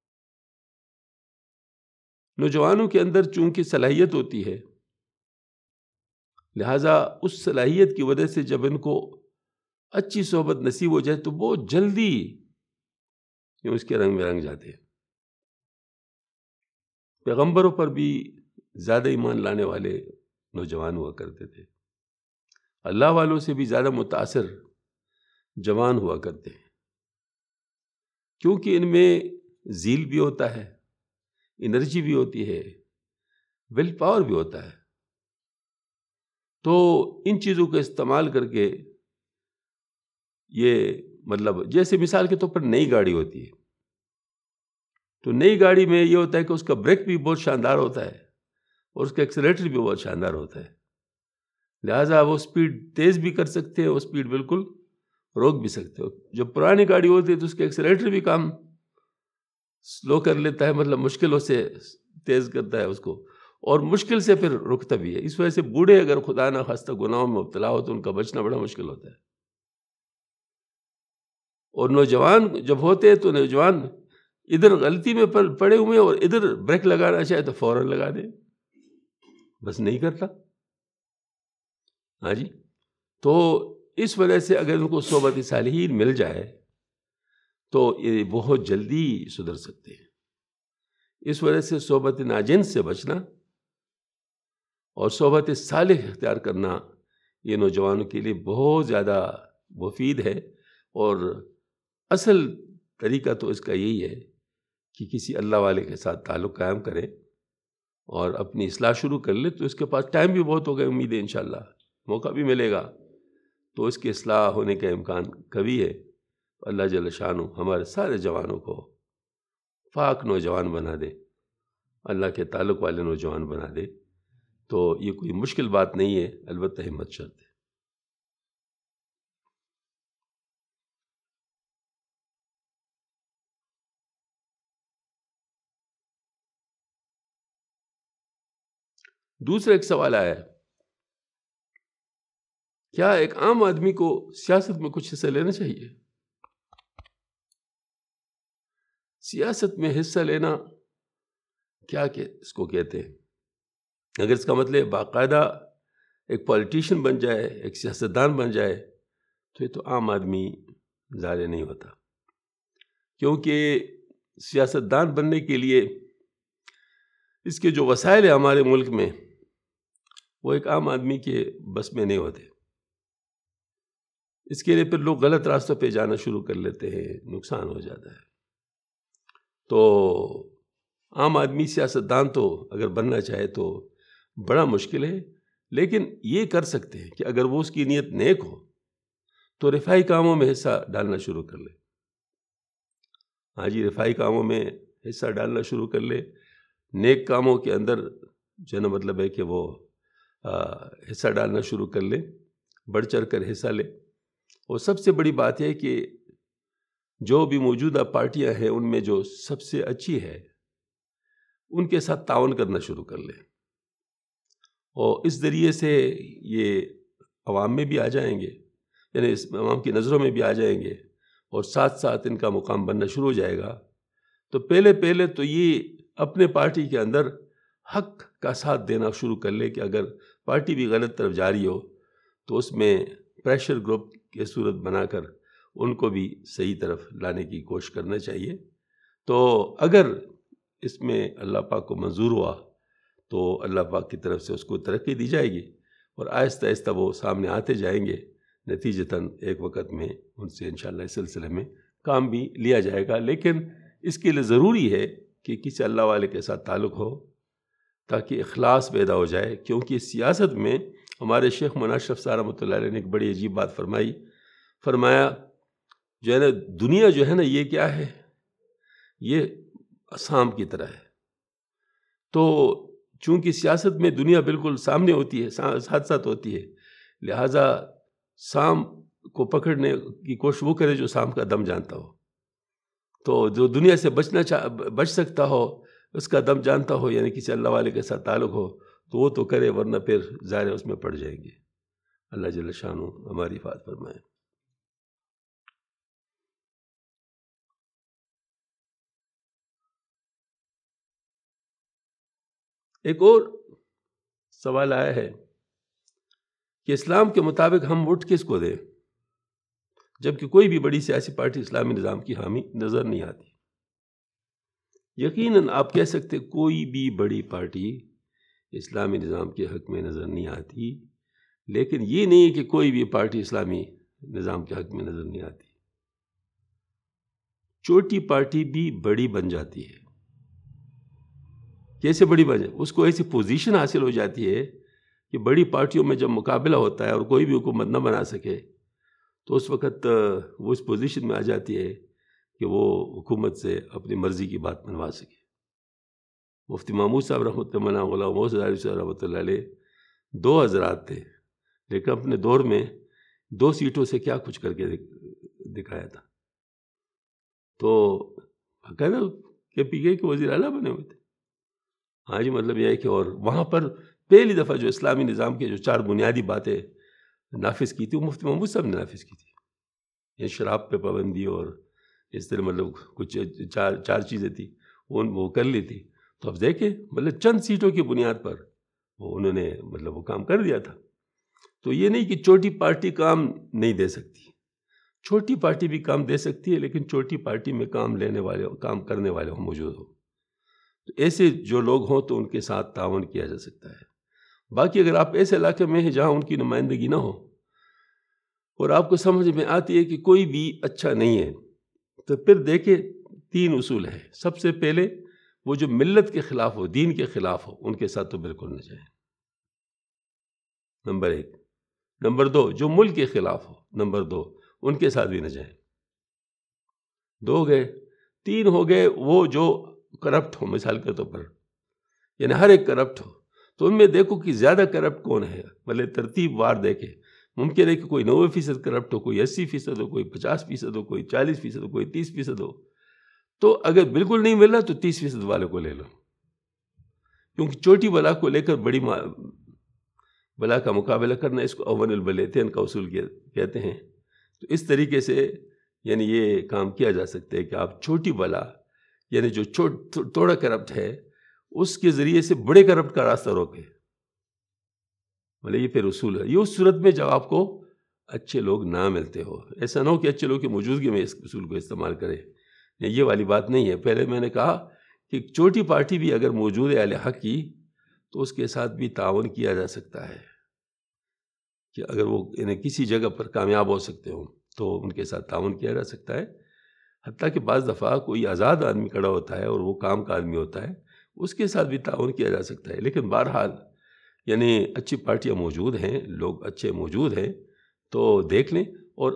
نوجوانوں کے اندر چونکہ صلاحیت ہوتی ہے، لہذا اس صلاحیت کی وجہ سے جب ان کو اچھی صحبت نصیب ہو جائے تو بہت جلدی اس کے رنگ میں رنگ جاتے ہیں۔ پیغمبروں پر بھی زیادہ ایمان لانے والے نوجوان ہوا کرتے تھے، اللہ والوں سے بھی زیادہ متاثر جوان ہوا کرتے ہیں، کیونکہ ان میں ذیل بھی ہوتا ہے، انرجی بھی ہوتی ہے، ول پاور بھی ہوتا ہے۔ تو ان چیزوں کا استعمال کر کے یہ مطلب جیسے مثال کے طور پر نئی گاڑی ہوتی ہے، تو نئی گاڑی میں یہ ہوتا ہے کہ اس کا بریک بھی بہت شاندار ہوتا ہے اور اس کا ایکسیلیٹر بھی بہت شاندار ہوتا ہے، لہٰذا وہ سپیڈ تیز بھی کر سکتے ہیں اور سپیڈ بالکل روک بھی سکتے ہو۔ جب پرانی گاڑی ہوتی ہے تو اس کا ایکسیلیٹر بھی کام سلو کر لیتا ہے، مطلب مشکلوں سے تیز کرتا ہے اس کو، اور مشکل سے پھر رکتا بھی ہے۔ اس وجہ سے بوڑھے اگر خدا نہ خواستہ گناہوں میں مبتلا ہو تو ان کا بچنا بڑا مشکل ہوتا ہے، اور نوجوان جب ہوتے ہیں تو نوجوان ادھر غلطی میں پڑے ہوئے اور ادھر بریک لگانا چاہے تو فوراً لگا دے، بس نہیں کرتا۔ ہاں جی، تو اس وجہ سے اگر ان کو صحبت صالحین مل جائے تو یہ بہت جلدی سدھر سکتے ہیں۔ اس وجہ سے صحبت ناجن سے بچنا اور صحبت صالح اختیار کرنا یہ نوجوانوں کے لیے بہت زیادہ مفید ہے، اور اصل طریقہ تو اس کا یہی ہے کہ کسی اللہ والے کے ساتھ تعلق قائم کرے اور اپنی اصلاح شروع کر لے، تو اس کے پاس ٹائم بھی بہت ہوگا، امید ہے انشاءاللہ موقع بھی ملے گا تو اس کی اصلاح ہونے کا امکان قوی ہے۔ اللہ جل شانہ ہمارے سارے جوانوں کو پاک نوجوان بنا دے، اللہ کے تعلق والے نوجوان بنا دے، تو یہ کوئی مشکل بات نہیں ہے، البتہ ہمت شرط ہے۔ دوسرا ایک سوال آیا ہے، کیا ایک عام آدمی کو سیاست میں کچھ حصہ لینا چاہیے؟ سیاست میں حصہ لینا کیا کہ اس کو کہتے ہیں؟ اگر اس کا مطلب باقاعدہ ایک پولیٹیشین بن جائے، ایک سیاستدان بن جائے، تو یہ تو عام آدمی ظاہر نہیں ہوتا، کیونکہ سیاستدان بننے کے لیے اس کے جو وسائل ہیں ہمارے ملک میں وہ ایک عام آدمی کے بس میں نہیں ہوتے. اس کے لیے پھر لوگ غلط راستوں پہ جانا شروع کر لیتے ہیں، نقصان ہو جاتا ہے. تو عام آدمی سیاستدان تو اگر بننا چاہے تو بڑا مشکل ہے، لیکن یہ کر سکتے ہیں کہ اگر وہ اس کی نیت نیک ہو تو رفاہی کاموں میں حصہ ڈالنا شروع کر لے. ہاں جی، رفاہی کاموں میں حصہ ڈالنا شروع کر لے. نیک کاموں کے اندر جو نا مطلب ہے کہ وہ حصہ ڈالنا شروع کر لے، بڑھ چڑھ کر حصہ لے. اور سب سے بڑی بات ہے کہ جو بھی موجودہ پارٹیاں ہیں ان میں جو سب سے اچھی ہے ان کے ساتھ تعاون کرنا شروع کر لیں، اور اس ذریعے سے یہ عوام میں بھی آ جائیں گے، یعنی اس عوام کی نظروں میں بھی آ جائیں گے، اور ساتھ ساتھ ان کا مقام بننا شروع ہو جائے گا. تو پہلے تو یہ اپنے پارٹی کے اندر حق کا ساتھ دینا شروع کر لے کہ اگر پارٹی بھی غلط طرف جا رہی ہو تو اس میں پریشر گروپ کی صورت بنا کر ان کو بھی صحیح طرف لانے کی کوشش کرنا چاہیے. تو اگر اس میں اللہ پاک کو منظور ہوا تو اللہ پاک کی طرف سے اس کو ترقی دی جائے گی، اور آہستہ آہستہ وہ سامنے آتے جائیں گے. نتیجتاً ایک وقت میں ان سے انشاءاللہ اس سلسلے میں کام بھی لیا جائے گا. لیکن اس کے لیے ضروری ہے کہ کسی اللہ والے کے ساتھ تعلق ہو تاکہ اخلاص پیدا ہو جائے. کیونکہ سیاست میں ہمارے شیخ مولانا اشرف صاحب رحمۃ اللہ علیہ نے ایک بڑی عجیب بات فرمایا جو ہے نا، دنیا جو ہے نا یہ کیا ہے، یہ سام کی طرح ہے. تو چونکہ سیاست میں دنیا بالکل سامنے ہوتی ہے، ساتھ ساتھ ہوتی ہے، لہٰذا سام کو پکڑنے کی کوشش وہ کرے جو سام کا دم جانتا ہو. تو جو دنیا سے بچ سکتا ہو، اس کا دم جانتا ہو، یعنی کسی اللہ والے کے ساتھ تعلق ہو، تو وہ تو کرے، ورنہ پھر ظاہر اس میں پڑ جائیں گے. اللہ جل شانہ ہماری حفاظت فرمائے. ایک اور سوال آیا ہے کہ اسلام کے مطابق ہم ووٹ کس کو دیں، جبکہ کوئی بھی بڑی سیاسی پارٹی اسلامی نظام کی حامی نظر نہیں آتی. یقیناً آپ کہہ سکتے کوئی بھی بڑی پارٹی اسلامی نظام کے حق میں نظر نہیں آتی، لیکن یہ نہیں کہ کوئی بھی پارٹی اسلامی نظام کے حق میں نظر نہیں آتی. چھوٹی پارٹی بھی بڑی بن جاتی ہے. کیسے بڑی بن جائے؟ اس کو ایسی پوزیشن حاصل ہو جاتی ہے کہ بڑی پارٹیوں میں جب مقابلہ ہوتا ہے اور کوئی بھی حکومت نہ بنا سکے تو اس وقت وہ اس پوزیشن میں آ جاتی ہے کہ وہ حکومت سے اپنی مرضی کی بات منوا سکے. مفتی محمود صاحب رحمۃ اللہ علیہ، غلام محمد علی صاحب رحمۃ اللہ علیہ 2 حضرات تھے، لیکن اپنے دور میں 2 سیٹوں سے کیا کچھ کر کے دکھایا تھا. تو کہنا کہ پی کے وزیر اعلیٰ بنے ہوئے تھے. ہاں جی، مطلب یہ ہے کہ اور وہاں پر پہلی دفعہ جو اسلامی نظام کے جو 4 بنیادی باتیں نافذ کی تھی وہ مفتی محمود صاحب نے نافذ کی تھی. یہ شراب پہ پابندی اور اس طرح مطلب کچھ 4 چیزیں تھیں وہ کر لی تھی. تو اب دیکھیں مطلب چند سیٹوں کی بنیاد پر وہ انہوں نے مطلب وہ کام کر دیا تھا. تو یہ نہیں کہ چھوٹی پارٹی کام نہیں دے سکتی، چھوٹی پارٹی بھی کام دے سکتی ہے، لیکن چھوٹی پارٹی میں کام کرنے والے موجود ہوں. تو ایسے جو لوگ ہوں تو ان کے ساتھ تعاون کیا جا سکتا ہے. باقی اگر آپ ایسے علاقے میں ہیں جہاں ان کی نمائندگی نہ ہو اور آپ کو سمجھ میں آتی ہے کہ کوئی بھی اچھا نہیں ہے، تو پھر دیکھیں 3 اصول ہیں. سب سے پہلے وہ جو ملت کے خلاف ہو، دین کے خلاف ہو، ان کے ساتھ تو بالکل نہ جائیں، نمبر 1. نمبر 2 جو ملک کے خلاف ہو، نمبر 2 ان کے ساتھ بھی نہ جائیں. 2 ہو گئے. 3 ہو گئے وہ جو کرپٹ ہو، مثال کے طور پر یعنی ہر ایک کرپٹ ہو. تو ان میں دیکھو کہ زیادہ کرپٹ کون ہے، بھلے ترتیب وار دیکھیں. ممکن ہے کہ کوئی 90% کرپٹ ہو، کوئی 80% ہو، کوئی 50% ہو، کوئی 40% ہو، کوئی 30% ہو. تو اگر بالکل نہیں مل رہا تو 30% والے کو لے لو، کیونکہ چھوٹی بلا کو لے کر بڑی بلا کا مقابلہ کرنا، اس کو اول البلیتین کا اصول کہتے ہیں. تو اس طریقے سے یعنی یہ کام کیا جا سکتا ہے کہ آپ چھوٹی بلا یعنی جو تھوڑا کرپٹ ہے اس کے ذریعے سے بڑے کرپٹ کا راستہ روکے. بھلے یہ پھر اصول ہے. یہ اس صورت میں جب آپ کو اچھے لوگ نہ ملتے ہو. ایسا نہ ہو کہ اچھے لوگ کی موجودگی میں اس اصول کو استعمال کریں، یہ والی بات نہیں ہے. پہلے میں نے کہا کہ ایک چھوٹی پارٹی بھی اگر موجود ہے اہل حق کی تو اس کے ساتھ بھی تعاون کیا جا سکتا ہے، کہ اگر وہ انہیں کسی جگہ پر کامیاب ہو سکتے ہوں تو ان کے ساتھ تعاون کیا جا سکتا ہے. حتیٰ کہ بعض دفعہ کوئی آزاد آدمی کھڑا ہوتا ہے اور وہ کام کا آدمی ہوتا ہے، اس کے ساتھ بھی تعاون کیا جا سکتا ہے. لیکن بہرحال یعنی اچھی پارٹیاں موجود ہیں، لوگ اچھے موجود ہیں، تو دیکھ لیں. اور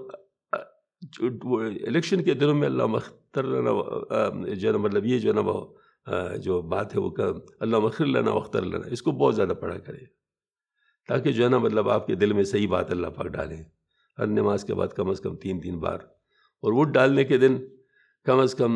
الیکشن کے دنوں میں اللہ مختر لنا جو ہے نا، مطلب یہ جو ہے نا وہ جو بات ہے وہ اللہ مغفر لنا واختر لنا، اس کو بہت زیادہ پڑھا کریں تاکہ جو ہے نا مطلب آپ کے دل میں صحیح بات اللہ پاک ڈالیں. ہر نماز کے بعد کم از کم 3 بار، اور ووٹ ڈالنے کے دن کم از کم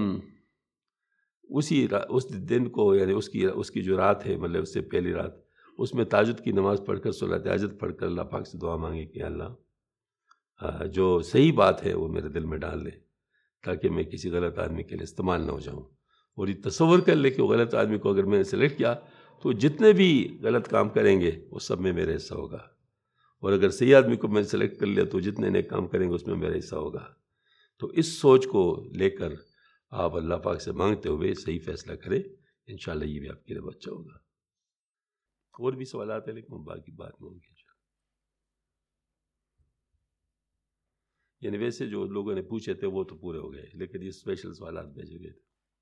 اس دن کو، یعنی اس کی جو رات ہے، مطلب اس سے پہلی رات، اس میں تہجد کی نماز پڑھ کر، صلاۃ تہجد پڑھ کر اللہ پاک سے دعا مانگے کہ اللہ جو صحیح بات ہے وہ میرے دل میں ڈال لے تاکہ میں کسی غلط آدمی کے لیے استعمال نہ ہو جاؤں. اور یہ تصور کر لے کہ وہ غلط آدمی کو اگر میں نے سلیکٹ کیا تو جتنے بھی غلط کام کریں گے وہ سب میں میرا حصہ ہوگا، اور اگر صحیح آدمی کو میں نے سلیکٹ کر لیا تو جتنے نیک کام کریں گے اس میں میرا حصہ ہوگا. تو اس سوچ کو لے کر آپ اللہ پاک سے مانگتے ہوئے صحیح فیصلہ کریں، انشاءاللہ یہ بھی آپ کے لیے اچھا ہوگا. اور بھی سوالات ہیں لیکن باقی بات میں ہوں گی. یعنی ویسے جو لوگوں نے پوچھے تھے وہ تو پورے ہو گئے، لیکن یہ اسپیشل سوالات بھیجے گئے تھے.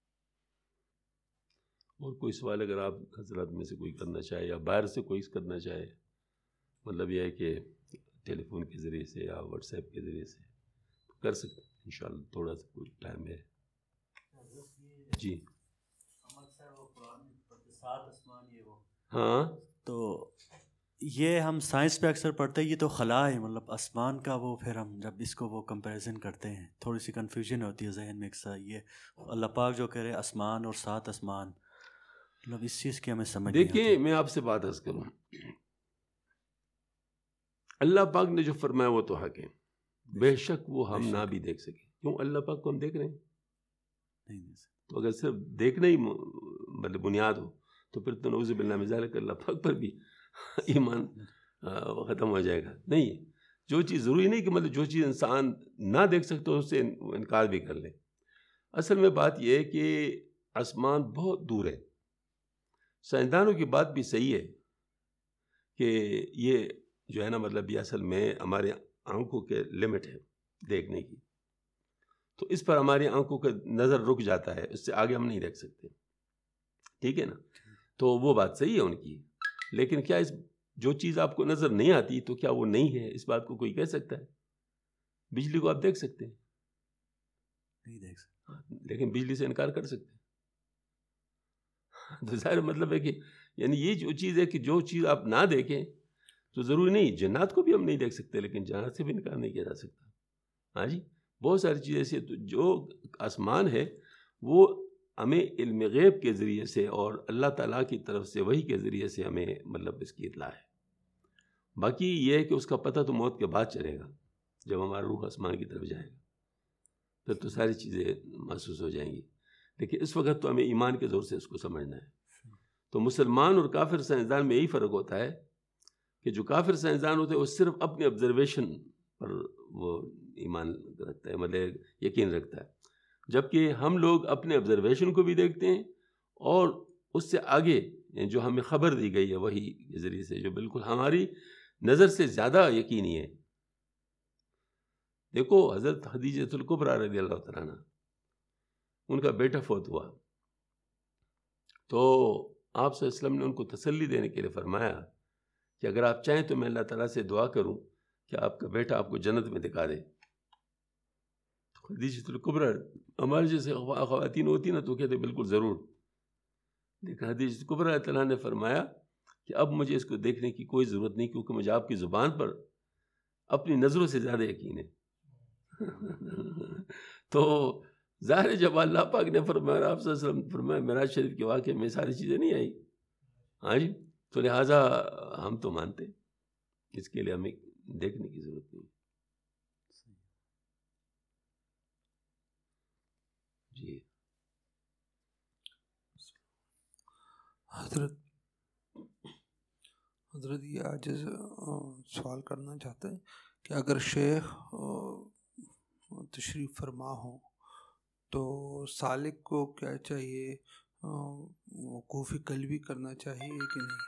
اور کوئی سوال اگر آپ حضرات میں سے کوئی کرنا چاہے یا باہر سے کوئی کرنا چاہے، مطلب یہ ہے کہ ٹیلی فون کے ذریعے سے یا واٹس ایپ کے ذریعے سے کر سکتے ہیں انشاءاللہ. تھوڑا سا کوئی ٹائم ہے. جی ہاں، تو یہ ہم سائنس پہ اکثر پڑھتے ہیں، یہ تو خلا ہے مطلب آسمان کا، وہ پھر ہم جب اس کو وہ کمپیریزن کرتے ہیں تھوڑی سی کنفیوژن ہوتی ہے ذہن میں. اکثر یہ اللہ پاک جو کہہ رہے آسمان اور 7 آسمان، مطلب اس چیز کی ہمیں سمجھ نہیں آتی. دیکھیں میں آپ سے بات عرض کروں، اللہ پاک نے جو فرمایا وہ تو حق ہے، بے شک وہ ہم نہ بھی دیکھ سکیں. کیوں؟ اللہ پاک کو ہم دیکھ رہے ہیں نہیں. تو اگر صرف دیکھنا ہی مطلب بنیاد ہو تو پھر تو نعوذ باللہ من ذالک اللہ پاک پر بھی ایمان ختم ہو جائے گا. نہیں، جو چیز ضروری نہیں کہ مطلب جو چیز انسان نہ دیکھ سکتے اس سے انکار بھی کر لیں. اصل میں بات یہ ہے کہ آسمان بہت دور ہے. سائنسدانوں کی بات بھی صحیح ہے کہ یہ جو ہے نا مطلب یہ اصل میں ہمارے آنکھوں کے لمٹ ہے دیکھنے کی، تو اس پر ہماری آنکھوں کا نظر رک جاتا ہے، اس سے آگے ہم نہیں دیکھ سکتے. ٹھیک ہے نا؟ تو وہ بات صحیح ہے ان کی، لیکن کیا جو چیز آپ کو نظر نہیں آتی تو کیا وہ نہیں ہے؟ اس بات کو کوئی کہہ سکتا ہے؟ بجلی کو آپ دیکھ سکتے ہیں؟ نہیں دیکھ سکتے، لیکن بجلی سے انکار کر سکتے ہیں. تو ظاہر مطلب ہے کہ یعنی یہ جو چیز ہے کہ جو چیز آپ نہ دیکھیں تو ضروری نہیں. جنات کو بھی ہم نہیں دیکھ سکتے لیکن جنات سے بھی انکار نہیں کیا جا سکتا. ہاں جی، بہت ساری چیزیں ایسی. تو جو آسمان ہے وہ ہمیں علم غیب کے ذریعے سے اور اللہ تعالیٰ کی طرف سے وحی کے ذریعے سے ہمیں مطلب اس کی اطلاع ہے. باقی یہ ہے کہ اس کا پتہ تو موت کے بعد چلے گا، جب ہمارا روح آسمان کی طرف جائے گا پھر تو ساری چیزیں محسوس ہو جائیں گی. لیکن اس وقت تو ہمیں ایمان کے زور سے اس کو سمجھنا ہے. تو مسلمان اور کافر سائنسدان میں یہی فرق ہوتا ہے کہ جو کافر سائنسدان ہوتے ہیں وہ صرف اپنے آبزرویشن پر وہ ایمان رکھتا ہے، مطلب یقین رکھتا ہے، جبکہ ہم لوگ اپنے آبزرویشن کو بھی دیکھتے ہیں اور اس سے آگے جو ہمیں خبر دی گئی ہے وہی کے ذریعے سے جو بالکل ہماری نظر سے زیادہ یقینی ہے. دیکھو حضرت خدیجہ الکبریٰ رضی اللہ تعالیٰ عنہ، ان کا بیٹا فوت ہوا تو آپ صلی اللہ علیہ وسلم نے ان کو تسلی دینے کے لیے فرمایا کہ اگر آپ چاہیں تو میں اللہ تعالیٰ سے دعا کروں کہ آپ کا بیٹا آپ کو جنت میں دکھا دے. خدیجہ الکبریٰ ہمارے جیسے خواتین ہوتی نا تو کہتے بالکل ضرور. لیکن خدیجہ الکبریٰ تعالیٰ نے فرمایا کہ اب مجھے اس کو دیکھنے کی کوئی ضرورت نہیں، کیونکہ مجھے آپ کی زبان پر اپنی نظروں سے زیادہ یقین ہے. تو ظاہر ہے جب اللہ پاک نے فرمایا، آپ صلی اللہ علیہ وسلم فرمایا معراج شریف کے واقعے میں ساری چیزیں نہیں آئی. ہاں جی، تو لہٰذا ہم تو مانتے، اس کے لیے ہمیں دیکھنے کی ضرورت نہیں. جی حضرت یہ آج سوال کرنا چاہتے ہیں کہ اگر شیخ تشریف فرما ہوں تو سالک کو کیا چاہیے وقوفی قلبی کرنا چاہیے کہ نہیں؟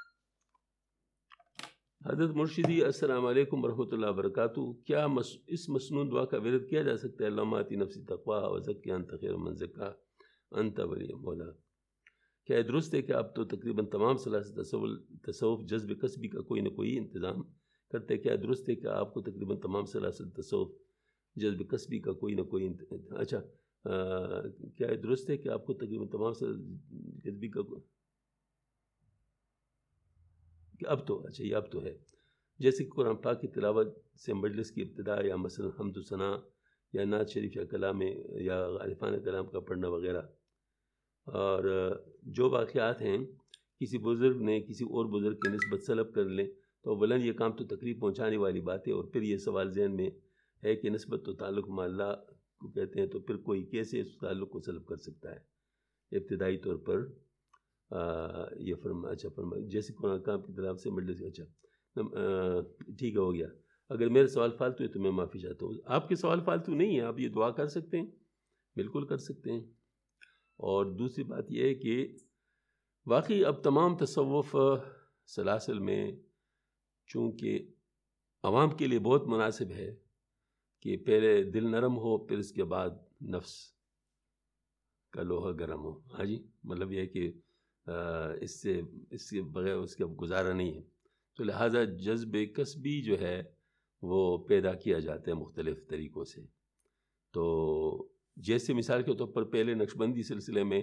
حضرت مرشدی السلام علیکم ورحمۃ اللہ وبرکاتہ. کیا اس مسنون دعا کا ورد کیا جا سکتا ہے؟ اللہم آتی نفسی تقواہا وزکیہا انت خیر من زکاہا انت ولی مولا. کیا یہ درست ہے کہ آپ تو تقریباً تمام تصوف جذب کسبی کا کوئی نہ کوئی انتظام کرتے ہیں؟ کیا درست ہے کہ آپ کو تقریباً تمام سلاسل تصوف جذب کسبی کا کوئی نہ کوئی اچھا کیا یہ درست ہے کہ آپ کو تقریباً تمام جذبی کا اب تو اچھا یہ اب تو ہے، جیسے کہ قرآن پاک کی تلاوت سے مجلس کی ابتدا یا مثلا حمد و ثنا یا نعت شریف یا کلام یا عارفانہ کلام کا پڑھنا وغیرہ، اور جو واقعات ہیں کسی بزرگ نے کسی اور بزرگ کی نسبت سلب کر لیں تو اولاً یہ کام تو تکلیف پہنچانے والی بات ہے، اور پھر یہ سوال ذہن میں ہے کہ نسبت تو تعلق مع اللہ کو کہتے ہیں، تو پھر کوئی کیسے اس تعلق کو سلب کر سکتا ہے؟ ابتدائی طور پر یہ فرما جیسے قرآن کام کی طرف سے مجلس. اچھا ٹھیک ہے، ہو گیا. اگر میرے سوال فالتو ہے تو میں معافی چاہتا ہوں. آپ کے سوال فالتو نہیں ہے، آپ یہ دعا کر سکتے ہیں، بالکل کر سکتے ہیں. اور دوسری بات یہ ہے کہ واقعی اب تمام تصوف سلاسل میں چونکہ عوام کے لیے بہت مناسب ہے کہ پہلے دل نرم ہو، پھر اس کے بعد نفس کا لوہا گرم ہو. ہاں جی، مطلب یہ ہے کہ اس کے بغیر اس کا گزارا نہیں ہے. تو لہٰذا جذب کسبی جو ہے وہ پیدا کیا جاتا ہے مختلف طریقوں سے. تو جیسے مثال کے طور پر پہلے نقشبندی سلسلے میں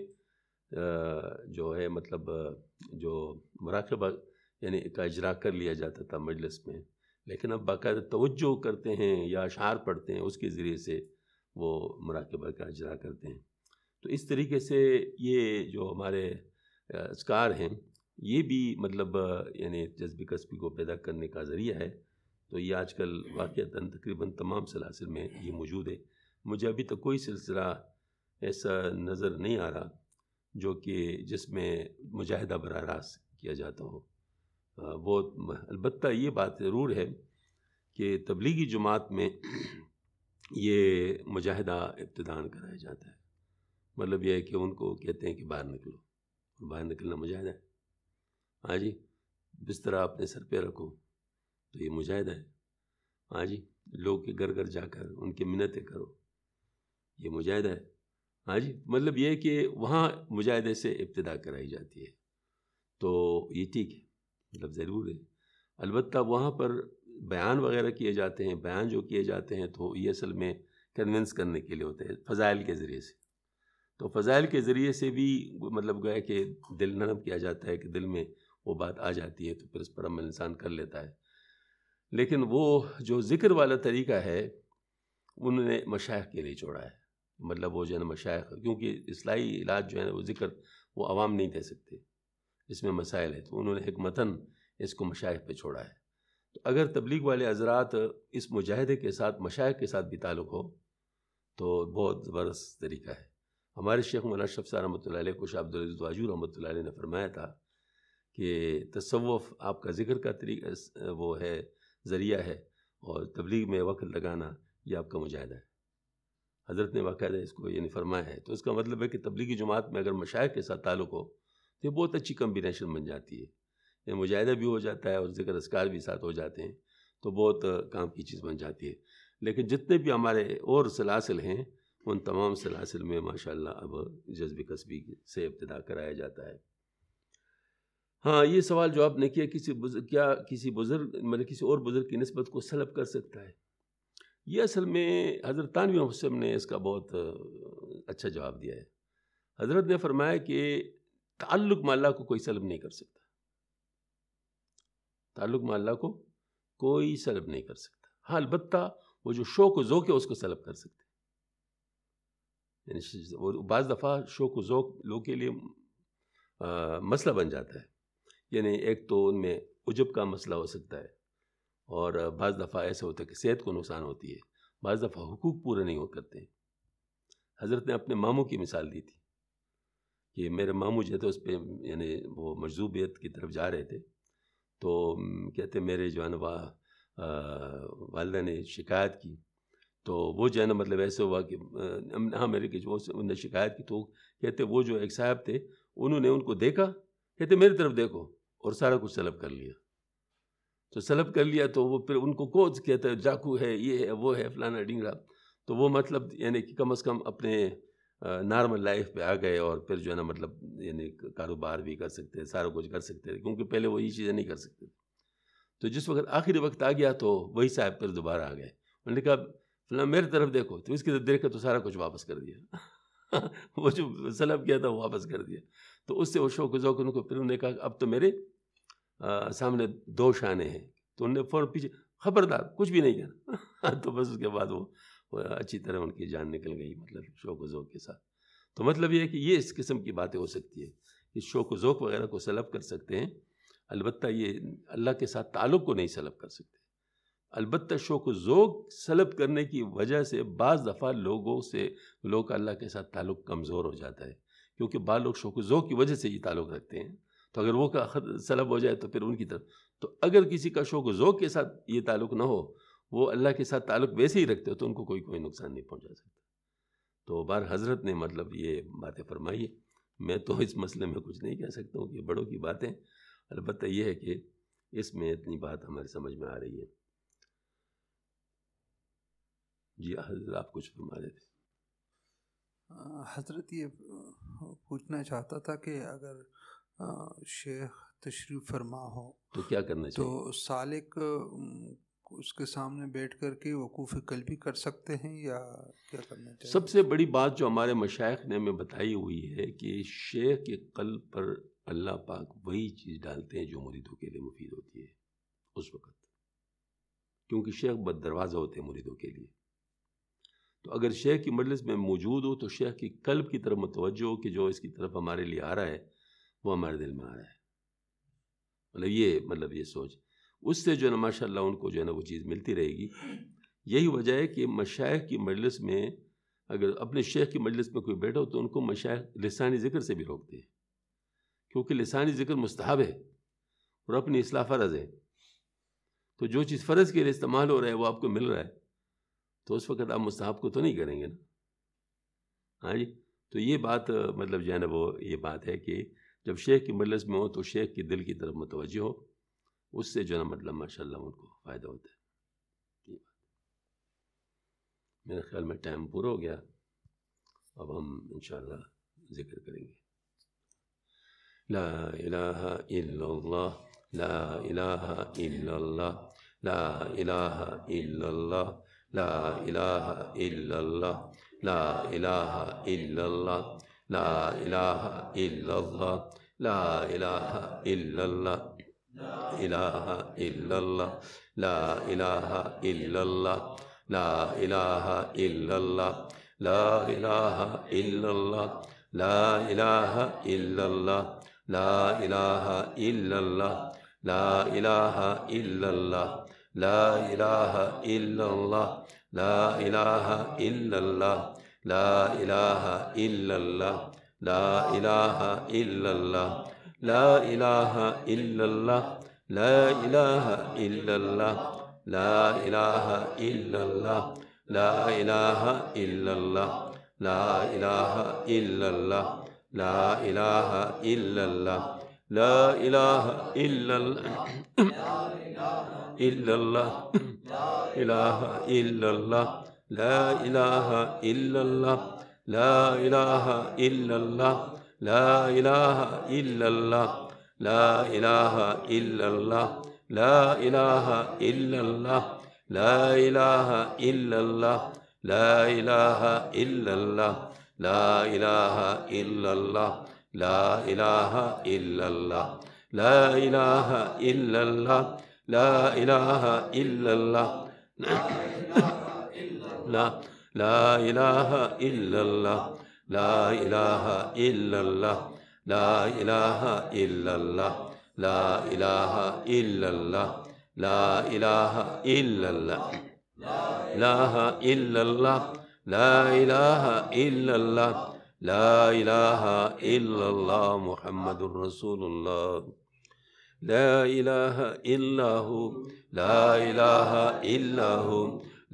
جو ہے مطلب جو مراقبہ یعنی کا اجرا کر لیا جاتا تھا مجلس میں، لیکن اب باقاعدہ توجہ کرتے ہیں یا اشعار پڑھتے ہیں، اس کے ذریعے سے وہ مراقبہ کا اجرا کرتے ہیں. تو اس طریقے سے یہ جو ہمارے اذکار ہیں یہ بھی مطلب یعنی جذب کسبی کو پیدا کرنے کا ذریعہ ہے. تو یہ آج کل واقعتاً تقریباً تمام سلاسل میں یہ موجود ہے. مجھے ابھی تک کوئی سلسلہ ایسا نظر نہیں آ رہا جو کہ جس میں مجاہدہ براہ راست کیا جاتا ہو. البتہ یہ بات ضرور ہے کہ تبلیغی جماعت میں یہ مجاہدہ ابتداً کرایا جاتا ہے. مطلب یہ ہے کہ ان کو کہتے ہیں کہ باہر نکلو، باہر نکلنا مجاہدہ ہے. ہاں جی، بستر اپنے سر پہ رکھو تو یہ مجاہدہ ہے. ہاں جی، لوگ کے گھر گھر جا کر ان کی منتیں کرو، یہ مجاہدہ ہے. ہاں جی، مطلب یہ ہے کہ وہاں مجاہدے سے ابتدا کرائی جاتی ہے. تو یہ ٹھیک ہے، مطلب ضرور ہے. البتہ وہاں پر بیان وغیرہ کیے جاتے ہیں، بیان جو کیے جاتے ہیں تو یہ اصل میں کنونس کرنے کے لیے ہوتے ہیں فضائل کے ذریعے سے. تو فضائل کے ذریعے سے بھی مطلب گویا کہ دل نرم کیا جاتا ہے کہ دل میں وہ بات آ جاتی ہے تو پھر اس پر عمل انسان کر لیتا ہے. لیکن وہ جو ذکر والا طریقہ ہے انہوں نے مشائخ کے لیے چھوڑا ہے. مطلب وہ جو ہے نا مشائخ، کیونکہ اصلاحی علاج جو ہے وہ ذکر وہ عوام نہیں دے سکتے، اس میں مسائل ہے، تو انہوں نے حکمتاً اس کو مشائخ پہ چھوڑا ہے. تو اگر تبلیغ والے حضرات اس مجاہدے کے ساتھ مشائخ کے ساتھ بھی تعلق ہو تو بہت زبردست طریقہ ہے. ہمارے شیخ مولانا اشرف صاحب رحمۃ اللہ علیہ کو شاہ عبدالعزیز واجو رحمۃ اللہ علیہ نے فرمایا تھا کہ تصوف آپ کا ذکر کا طریقہ وہ ہے، ذریعہ ہے، اور تبلیغ میں وقت لگانا یہ آپ کا مجاہدہ ہے. حضرت نے باقاعدہ اس کو یعنی فرمایا ہے. تو اس کا مطلب ہے کہ تبلیغی جماعت میں اگر مشائخ کے ساتھ تعلق ہو تو یہ بہت اچھی کمبینیشن بن جاتی ہے. یہ مجاہدہ بھی ہو جاتا ہے اور ذکر اذکار بھی ساتھ ہو جاتے ہیں، تو بہت کام کی چیز بن جاتی ہے. لیکن جتنے بھی ہمارے اور سلاسل ہیں ان تمام سلاسل میں ماشاءاللہ اب جذب کسبی سے ابتدا کرایا جاتا ہے. ہاں، یہ سوال جو آپ نے کیا کسی بزرگ مطلب کسی اور بزرگ کی نسبت کو سلب کر سکتا ہے، یہ اصل میں حضرت تانوی مسلم نے اس کا بہت اچھا جواب دیا ہے. حضرت نے فرمایا کہ تعلق مع اللہ کو کوئی سلب نہیں کر سکتا، تعلق مع اللہ کو کوئی سلب نہیں کر سکتا. ہاں البتہ وہ جو شوق و ذوق ہے اس کو سلب کر سکتے ہیں. یعنی وہ بعض دفعہ شوق و ذوق لوگوں کے لیے مسئلہ بن جاتا ہے. یعنی ایک تو ان میں عجب کا مسئلہ ہو سکتا ہے، اور بعض دفعہ ایسا ہوتا ہے کہ صحت کو نقصان ہوتی ہے، بعض دفعہ حقوق پورے نہیں ہو کرتے ہیں. حضرت نے اپنے ماموں کی مثال دی تھی کہ میرے ماموں جو تھے اس پہ یعنی وہ مجذوبیت کی طرف جا رہے تھے، تو کہتے میرے جو ہے نا والدہ نے شکایت کی تو وہ جو ہے نا مطلب ایسے ہوا کہ ہاں میرے کہ انہوں نے شکایت کی تو کہتے وہ جو ایک صاحب تھے انہوں نے ان کو دیکھا، کہتے میری طرف دیکھو، اور سارا کچھ سلب کر لیا. تو سلب کر لیا تو وہ پھر ان کو کوچ کہتا ہے جاکو ہے، یہ ہے، وہ ہے، فلانا ڈنگرا. تو وہ مطلب یعنی کہ کم از کم اپنے نارمل لائف پہ آ گئے، اور پھر جو ہے نا مطلب یعنی کاروبار بھی کر سکتے ہیں، سارا کچھ کر سکتے تھے، کیونکہ پہلے وہ یہ چیزیں نہیں کر سکتے. تو جس وقت آخری وقت آ گیا تو وہی صاحب پھر دوبارہ آ گئے. انہوں نے کہا فلاں میری طرف دیکھو، تو اس کی طرف دیکھا تو سارا کچھ واپس کر دیا. وہ جو سلب کیا تھا وہ واپس کر دیا. تو اس سے وہ شوق و ذوق ان کو، پھر انہوں نے کہا اب تو میرے سامنے 2 شانے ہیں. تو انہوں نے فوراً پیچھے خبردار کچھ بھی نہیں کہنا. تو بس اس کے بعد وہ اچھی طرح ان کی جان نکل گئی، مطلب شوق و ذوق کے ساتھ. تو مطلب یہ ہے کہ یہ اس قسم کی باتیں ہو سکتی ہے، اس شوق و ذوق وغیرہ کو سلب کر سکتے ہیں. البتہ یہ اللہ کے ساتھ تعلق کو نہیں سلب کر سکتے. البتہ شوق و ذوق سلب کرنے کی وجہ سے بعض دفعہ لوگوں کا اللہ کے ساتھ تعلق کمزور ہو جاتا ہے، کیونکہ بعض لوگ شوق و ذوق کی وجہ سے یہ تعلق رکھتے ہیں. تو اگر وہ کا سلب ہو جائے تو پھر ان کی طرف. تو اگر کسی کا شوق و ذوق کے ساتھ یہ تعلق نہ ہو، وہ اللہ کے ساتھ تعلق ویسے ہی رکھتے ہو، تو ان کو کوئی نقصان نہیں پہنچا سکتا. تو بار حضرت نے مطلب یہ باتیں فرمائی ہے. میں تو اس مسئلے میں کچھ نہیں کہہ سکتا ہوں کہ بڑوں کی باتیں. البتہ یہ ہے کہ اس میں اتنی بات ہمارے سمجھ میں آ رہی ہے. جی حضرت آپ کچھ فرما رہے تھے. حضرت یہ پوچھنا چاہتا تھا کہ اگر شیخ تشریف فرما ہو تو کیا کرنا چاہیے؟ تو سالک اس کے سامنے بیٹھ کر کے وقوف قلبی کر سکتے ہیں یا کیا کرنا چاہیے؟ سب سے بڑی بات جو ہمارے مشائخ نے ہمیں بتائی ہوئی ہے کہ شیخ کے قلب پر اللہ پاک وہی چیز ڈالتے ہیں جو مریدوں کے لیے مفید ہوتی ہے اس وقت، کیونکہ شیخ بد دروازہ ہوتے ہیں مریدوں کے لیے. تو اگر شیخ کی مجلس میں موجود ہو تو شیخ کی قلب کی طرف متوجہ ہو کہ جو اس کی طرف ہمارے لیے آ رہا ہے وہ ہمارے دل میں آ رہا ہے. مطلب یہ سوچ، اس سے جو ہے نا ماشاء اللہ ان کو جو ہے نا وہ چیز ملتی رہے گی. یہی وجہ ہے کہ مشائخ کی مجلس میں اگر اپنے شیخ کی مجلس میں کوئی بیٹھا ہو تو ان کو مشائخ لسانی ذکر سے بھی روکتے ہیں، کیونکہ لسانی ذکر مستحب ہے اور اپنی اصلاح فرض ہے. تو جو چیز فرض کے لیے استعمال ہو رہا ہے وہ آپ کو مل رہا ہے، تو اس وقت آپ مستحب کو تو نہیں کریں گے نا. ہاں جی. تو یہ بات مطلب جو ہے نا وہ یہ بات ہے کہ جب شیخ کی مجلس میں ہو تو شیخ کی دل کی طرف متوجہ ہو، اس سے جو ہے نا مطلب ماشاء اللہ ان کو فائدہ ہوتا ہے. میرے خیال میں ٹائم پورا ہو گیا، اب ہم انشاءاللہ ذکر کریں گے. لا الہ الا اللہ، لا الہ الا اللہ، لا الہ الا اللہ، لا الہ الا اللہ، لا الہ الا اللہ، لا الہ الا اللہ، لا الہ الا اللہ، الہ الا اللہ، لا الہ الا اللہ، لا الہ الا اللہ، لا الہ الا اللہ، لا الہ الا اللہ، لا الہ الا اللہ، لا الہ الا اللہ، لا الہ الا اللہ، لا الہ الا اللہ، لا الہ الا اللہ، لا الہ الا اللہ، لا الہ الا اللہ، لا الہ الا اللہ، لا الہ الا اللہ، لا الہ الا اللہ، لا الہ الا اللہ، لا الہ الا اللہ، لا الہ الا اللہ، الا اللہ، الہ الا اللہ، لا الہ الا اللہ، لا الہ الا اللہ، لا الہ الا اللہ، لا الہ الا اللہ، لا الہ الا اللہ، لا الہ الا اللہ، لا الہ الا اللہ، لا الہ الا اللہ، لا الہ الا اللہ، لا الہ الا اللہ، لا الہ الا اللہ، لا الہ الا اللہ، لا الہ الا اللہ، لا الہ الا اللہ، لا الہ الا اللہ، لا الہ الا اللہ، لا الہ الا اللہ، لا الہ الا اللہ، لا الہ الا اللہ محمد الرسول اللہ. لا الہ الا ہو، لا الہ الا ہو،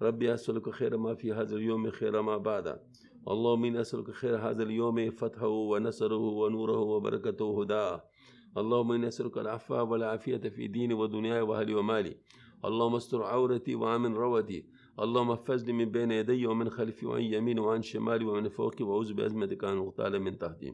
ربي أسألك خير ما في هذا اليوم خير ما بعد. اللهم إني أسألك خير هذا اليوم فتحه ونصره ونوره وبركته وهداه. اللهم إني أسألك العفو والعافية في ديني ودنياي وأهلي ومالي. اللهم استر عورتي وآمن روتي. اللهم احفظني من بين يدي ومن خلفي وعن يميني وعن شمالي ومن فوقي وأعوذ بعظمتك أن أغتال من تحتي.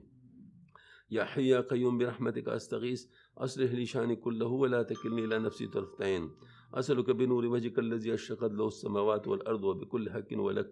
يا حي يا قيوم برحمتك أستغيث أصلح لي شأني كله ولا تكلني إلى نفسي طرفة عين. أسألك بنور وجهك الذي أشرقت له السماوات والأرض وبكل حق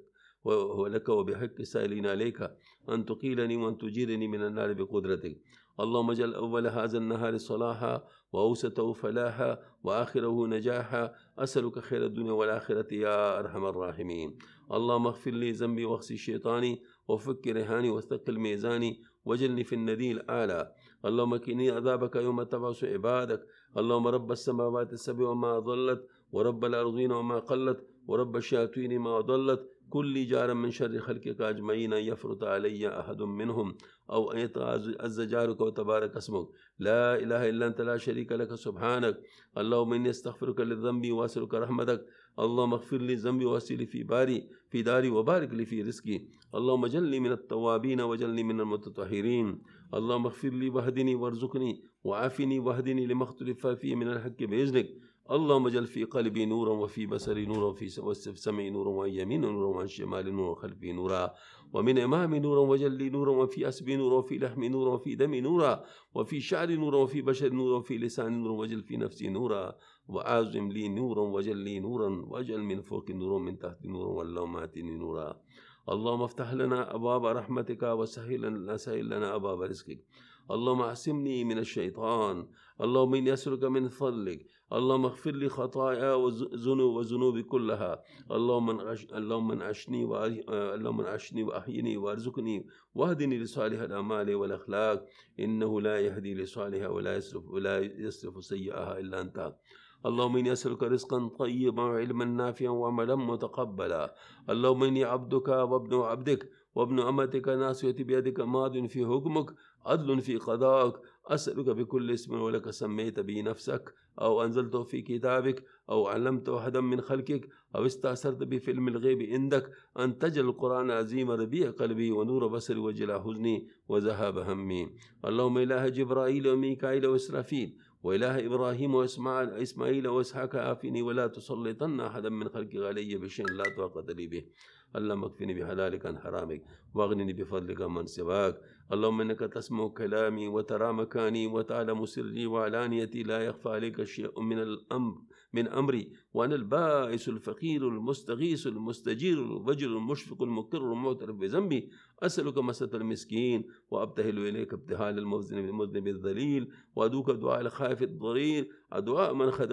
ولك وبحق سائلين عليك أن تقيلني وأن تجيرني من النار بقدرتك. اللهم اجعل أول هذا النهار صلاحا وأوسطه فلاحا وآخره نجاحا. أسألك خير الدنيا والآخرة يا أرحم الراحمين. اللهم اغفر لي ذنبي واغسل شيطاني وفك رهاني واثقل ميزاني وجلني في الندي الأعلى. اللهم كني عذابك يوم تبعث عبادك. اللهم رب السماوات السبع وما ضلت ورب الأرضين وما قلت ورب الشياطين ما ضلت كل جار من شر خلقك أجمعين أن يفرط علي أحد منهم أو أن يتعز جارك وتبارك اسمك. لا إله إلا أنت لا شريك لك سبحانك. اللهم إني أستغفرك للذنب وأسألك رحمتك. اللهم اغفر لي ذنبي وأسلي في داري وبارك لي في رزقي. اللهم اجعلني من التوابين واجعلني من المتطهرين. اللهم اغفر لي واهدني وارزقني وعافني واهدني لما اختلف فيه من الحق بإذنك. اللهم اجعل في قلبي نورا وفي بصري نورا وفي سمعي نورا وعن يميني نورا وعن شمالي نورا وخلفي نورا ومن أمامي نورا واجعل لي نورا وفي أسبي نورا وفي لحمي نورا وفي دمي نورا وفي شعري نورا وفي بشري نورا وفي لساني نورا واجعل في نفسي نورا وأعظم لي نورا واجعل لي نورا واجعل من فوق نورا من تحت نورا واللهم آتني نورا. اللهم افتح لنا أبواب رحمتك وسهل لنا أبواب رزقك. اللهم اعصمني من الشيطان. اللهم إني أسألك من فضلك. اللهم اغفر لي خطايا وذنوبي كلها. اللهم انعشني وأحيني وارزقني واهدني لصالح الأعمال والأخلاق إنه لا يهدي لصالحها ولا يصرف سيئها إلا أنت. اللهم إني أسألك رزقا طيبا وعلما نافعا وعملا متقبلا. اللهم إني عبدك وابن عبدك وابن أمتك ناصيتي بيدك ماض في حكمك عدل في قضائك. أسألك بكل اسم ولك سميت به نفسك أو أنزلته في كتابك أو علمته أحدا من خلقك أو استأثرت به في علم الغيب عندك أن تجعل القرآن عظيم ربيع قلبي ونور بصري وجلاء حزني وذهاب همي. اللهم إله جبرائيل وميكائيل وإسرافيل وإله إبراهيم وإسماعيل وإسحاق آفني ولا تسلطن أحدا من خلقك علي بشيء لا طاقة لي به. اللهم اكفني بحلالك عن حرامك واغنني بفضلك من سواك. اللهم إنك تسمع كلامي وترى مكاني وتعلم سري وعلانيتي لا يخفى عليك شيء من أمري وأنا البائس الفقير المستغيث المستجير الوجل المشفق المقر المعترف بذنبي. أسألك مسة المسكين وأبتهل إليك ابتهال المذنب الذليل وأدعوك دعاء الخائف الضرير دعاء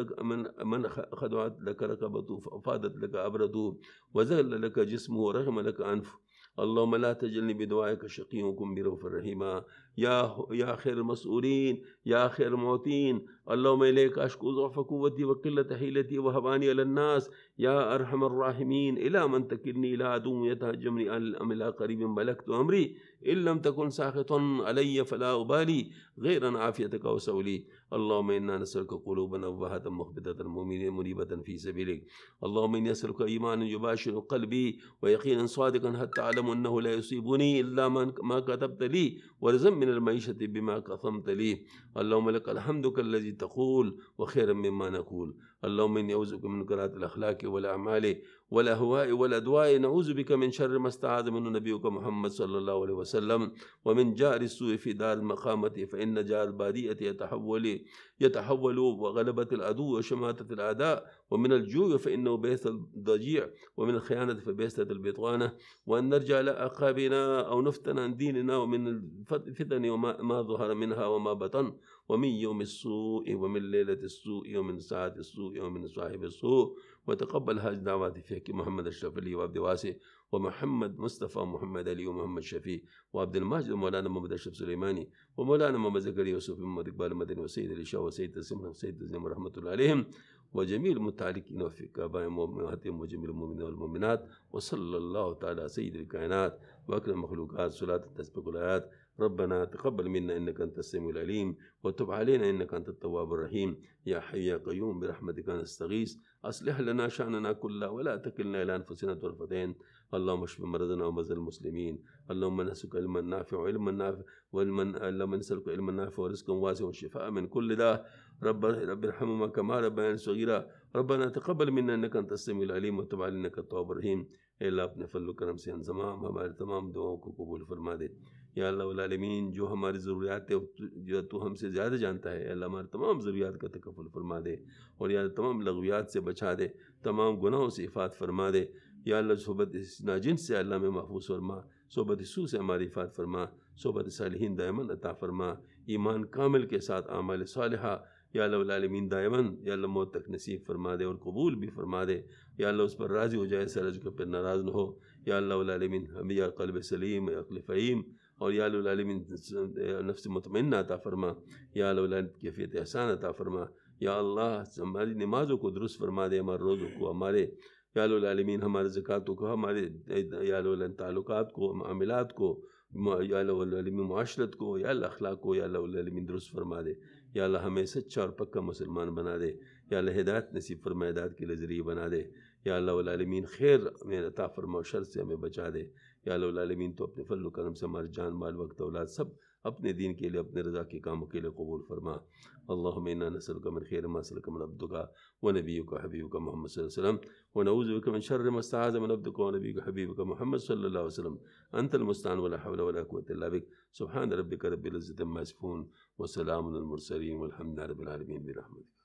من خدعت لك ركبته فأفادت لك أبرته وزل لك جسمه ورغم لك أنفه. اللهم لا تجلني بدعائك شقي وكن برؤوف رحيما. يا خير المسؤولين يا خير المعطين. اللهم إليك أشكو ضعف قوتي وقلة حيلتي وهواني على الناس يا أرحم الراحمين. إلى من تكلني إلى عدو يتهجمني عن الأمر إلى قريب ملكت أمري إن لم تكن ساخطا علي فلا أبالي غير أن عافيتك وسولي. اللهم إنا نسألك قلوبا أوهة مخبتة مؤمنة منيبة في سبيلك. اللهم إني أسألك إيمانا يباشر قلبي ويقينا صادقا حتى أعلم أنه لا يصيبني إلا ما كتبت لي ورزق من المعيشة بما قسمت لي. اللهم لك الحمد كالذي تقول وخيرا مما نقول. اللهم إني أعوذ بك من منكرات الأخلاق والأعمال والأهواء والأدواء. نعوذ بك من شر ما استعاذ منه نبيك محمد صلى الله عليه وسلم ومن جار السوء في دار المقامة فإن جار البادية يتحول وغلبة العدو وشماتة الأعداء ومن الجوع فإنه بيث الضجيع ومن الخيانة فبيثة البطانة وأن نرجع لأقابنا أو نفتن عن ديننا ومن الفتن وما ظهر منها وما بطن ومن يوم السوء ومن ليلة السوء ومن ساعة السوء ومن صاحب السوء. وتقبل هذه الدعوات في حق محمد أشرف علي وعبد واسع ومحمد مصطفى محمد علي ومحمد شفيع وعبد الماجد ومولانا محمد أشرف سليماني ومولانا محمد زكريا وسوف محمد إقبال المدني وسيد الإشاء وسيد السمرة وسيد الزيم رحمة الله عليهم وجميع المتعلقين في آبائهم وأمهاتهم وجميع المؤمنين والمؤمنات. وصلى الله تعالى سيد الكائنات وأكرم المخلوقات صلاة تسبق الآيات ربنا تقبل منا إنك أنت السميع العليم وتب علينا إنك أنت التواب الرحيم يا حي يا قيوم برحمتك نستغيث أصلح لنا شأننا كله ولا تكلنا إلى أنفسنا طرفة عين اللهم اشف مرضنا ومرضى المسلمين اللهم نسألك علما نافعا اللهم نسألك علما نافعا ورزقا واسعا وشفاء من كل داء رب ارحمهما كما ربياني صغيرا ربنا تقبل منا إنك أنت السميع العليم وتب علينا إنك التواب الرحيم اے اللہ اپنے فضل و کرم سے انضمام ہمارے تمام دعاؤں کو قبول فرما دے یا اللہ العالمین جو ہماری ضروریات ہے جو تو ہم سے زیادہ جانتا ہے اللہ ہمارے تمام ضروریات کا تکفل فرما دے اور یا اللہ تمام لغویات سے بچا دے تمام گناہوں سے حفاظت فرما دے یا اللہ صحبت ناجنس سے اللہ میں محفوظ فرما صحبت سو سے ہماری حفاظت فرما صحبت صالحین دائماً عطا فرما ایمان کامل کے ساتھ اعمال صالحہ یا اللہ العالمین دائماً یا اللہ موت تک نصیب فرما دے اور قبول بھی فرما دے یا اللہ اس پر راضی ہو جائے سرج کے پر ناراض نہ ہو یا اللہ العالمین ہمیں یا قلب سلیم یا عقل فہیم اور یا اللہ العالمین نفس مطمئنہ عطا فرما یا اللہ العالمین کیفیت احسان عطا فرما یا اللہ ہماری نمازوں کو درست فرما دے ہمارے روزوں کو ہمارے یا اللہ العالمین ہمارے زکوٰۃ کو ہمارے یا اللہ العالمین تعلقات کو معاملات کو یا اللہ العالمین معاشرت کو یا اللہ اخلاق کو یا اللہ العالمین درست فرما دے یا اللہ ہمیں سچا اور پکا مسلمان بنا دے یا اللہ ہدایت نصیب فرما ہدایت کے لیے ذریعہ بنا دے یا اللہ العالمین خیر میں عطا فرما و شر سے ہمیں بچا دے یا اللہ العالمین تو اپنے فضل و کرم سے ہمارے جان مال وقت اولاد سب اپنے دین کے لیے اپنے رضا کے کاموں کے لیے قبول فرما اللہم انا نسألک من خیر ما سألک من عبدک ونبیک حبیبک محمد صلی اللہ علیہ وسلم ونعوذ بک من شر ما استعاذ من عبدک ونبیک حبیبک محمد صلی اللہ علیہ وسلم انت المستعان ولا حول ولا قوة الا بک سبحان ربک رب العزة عما یصفون وسلام علی المرسلین والحمد للہ رب العالمین برحمتک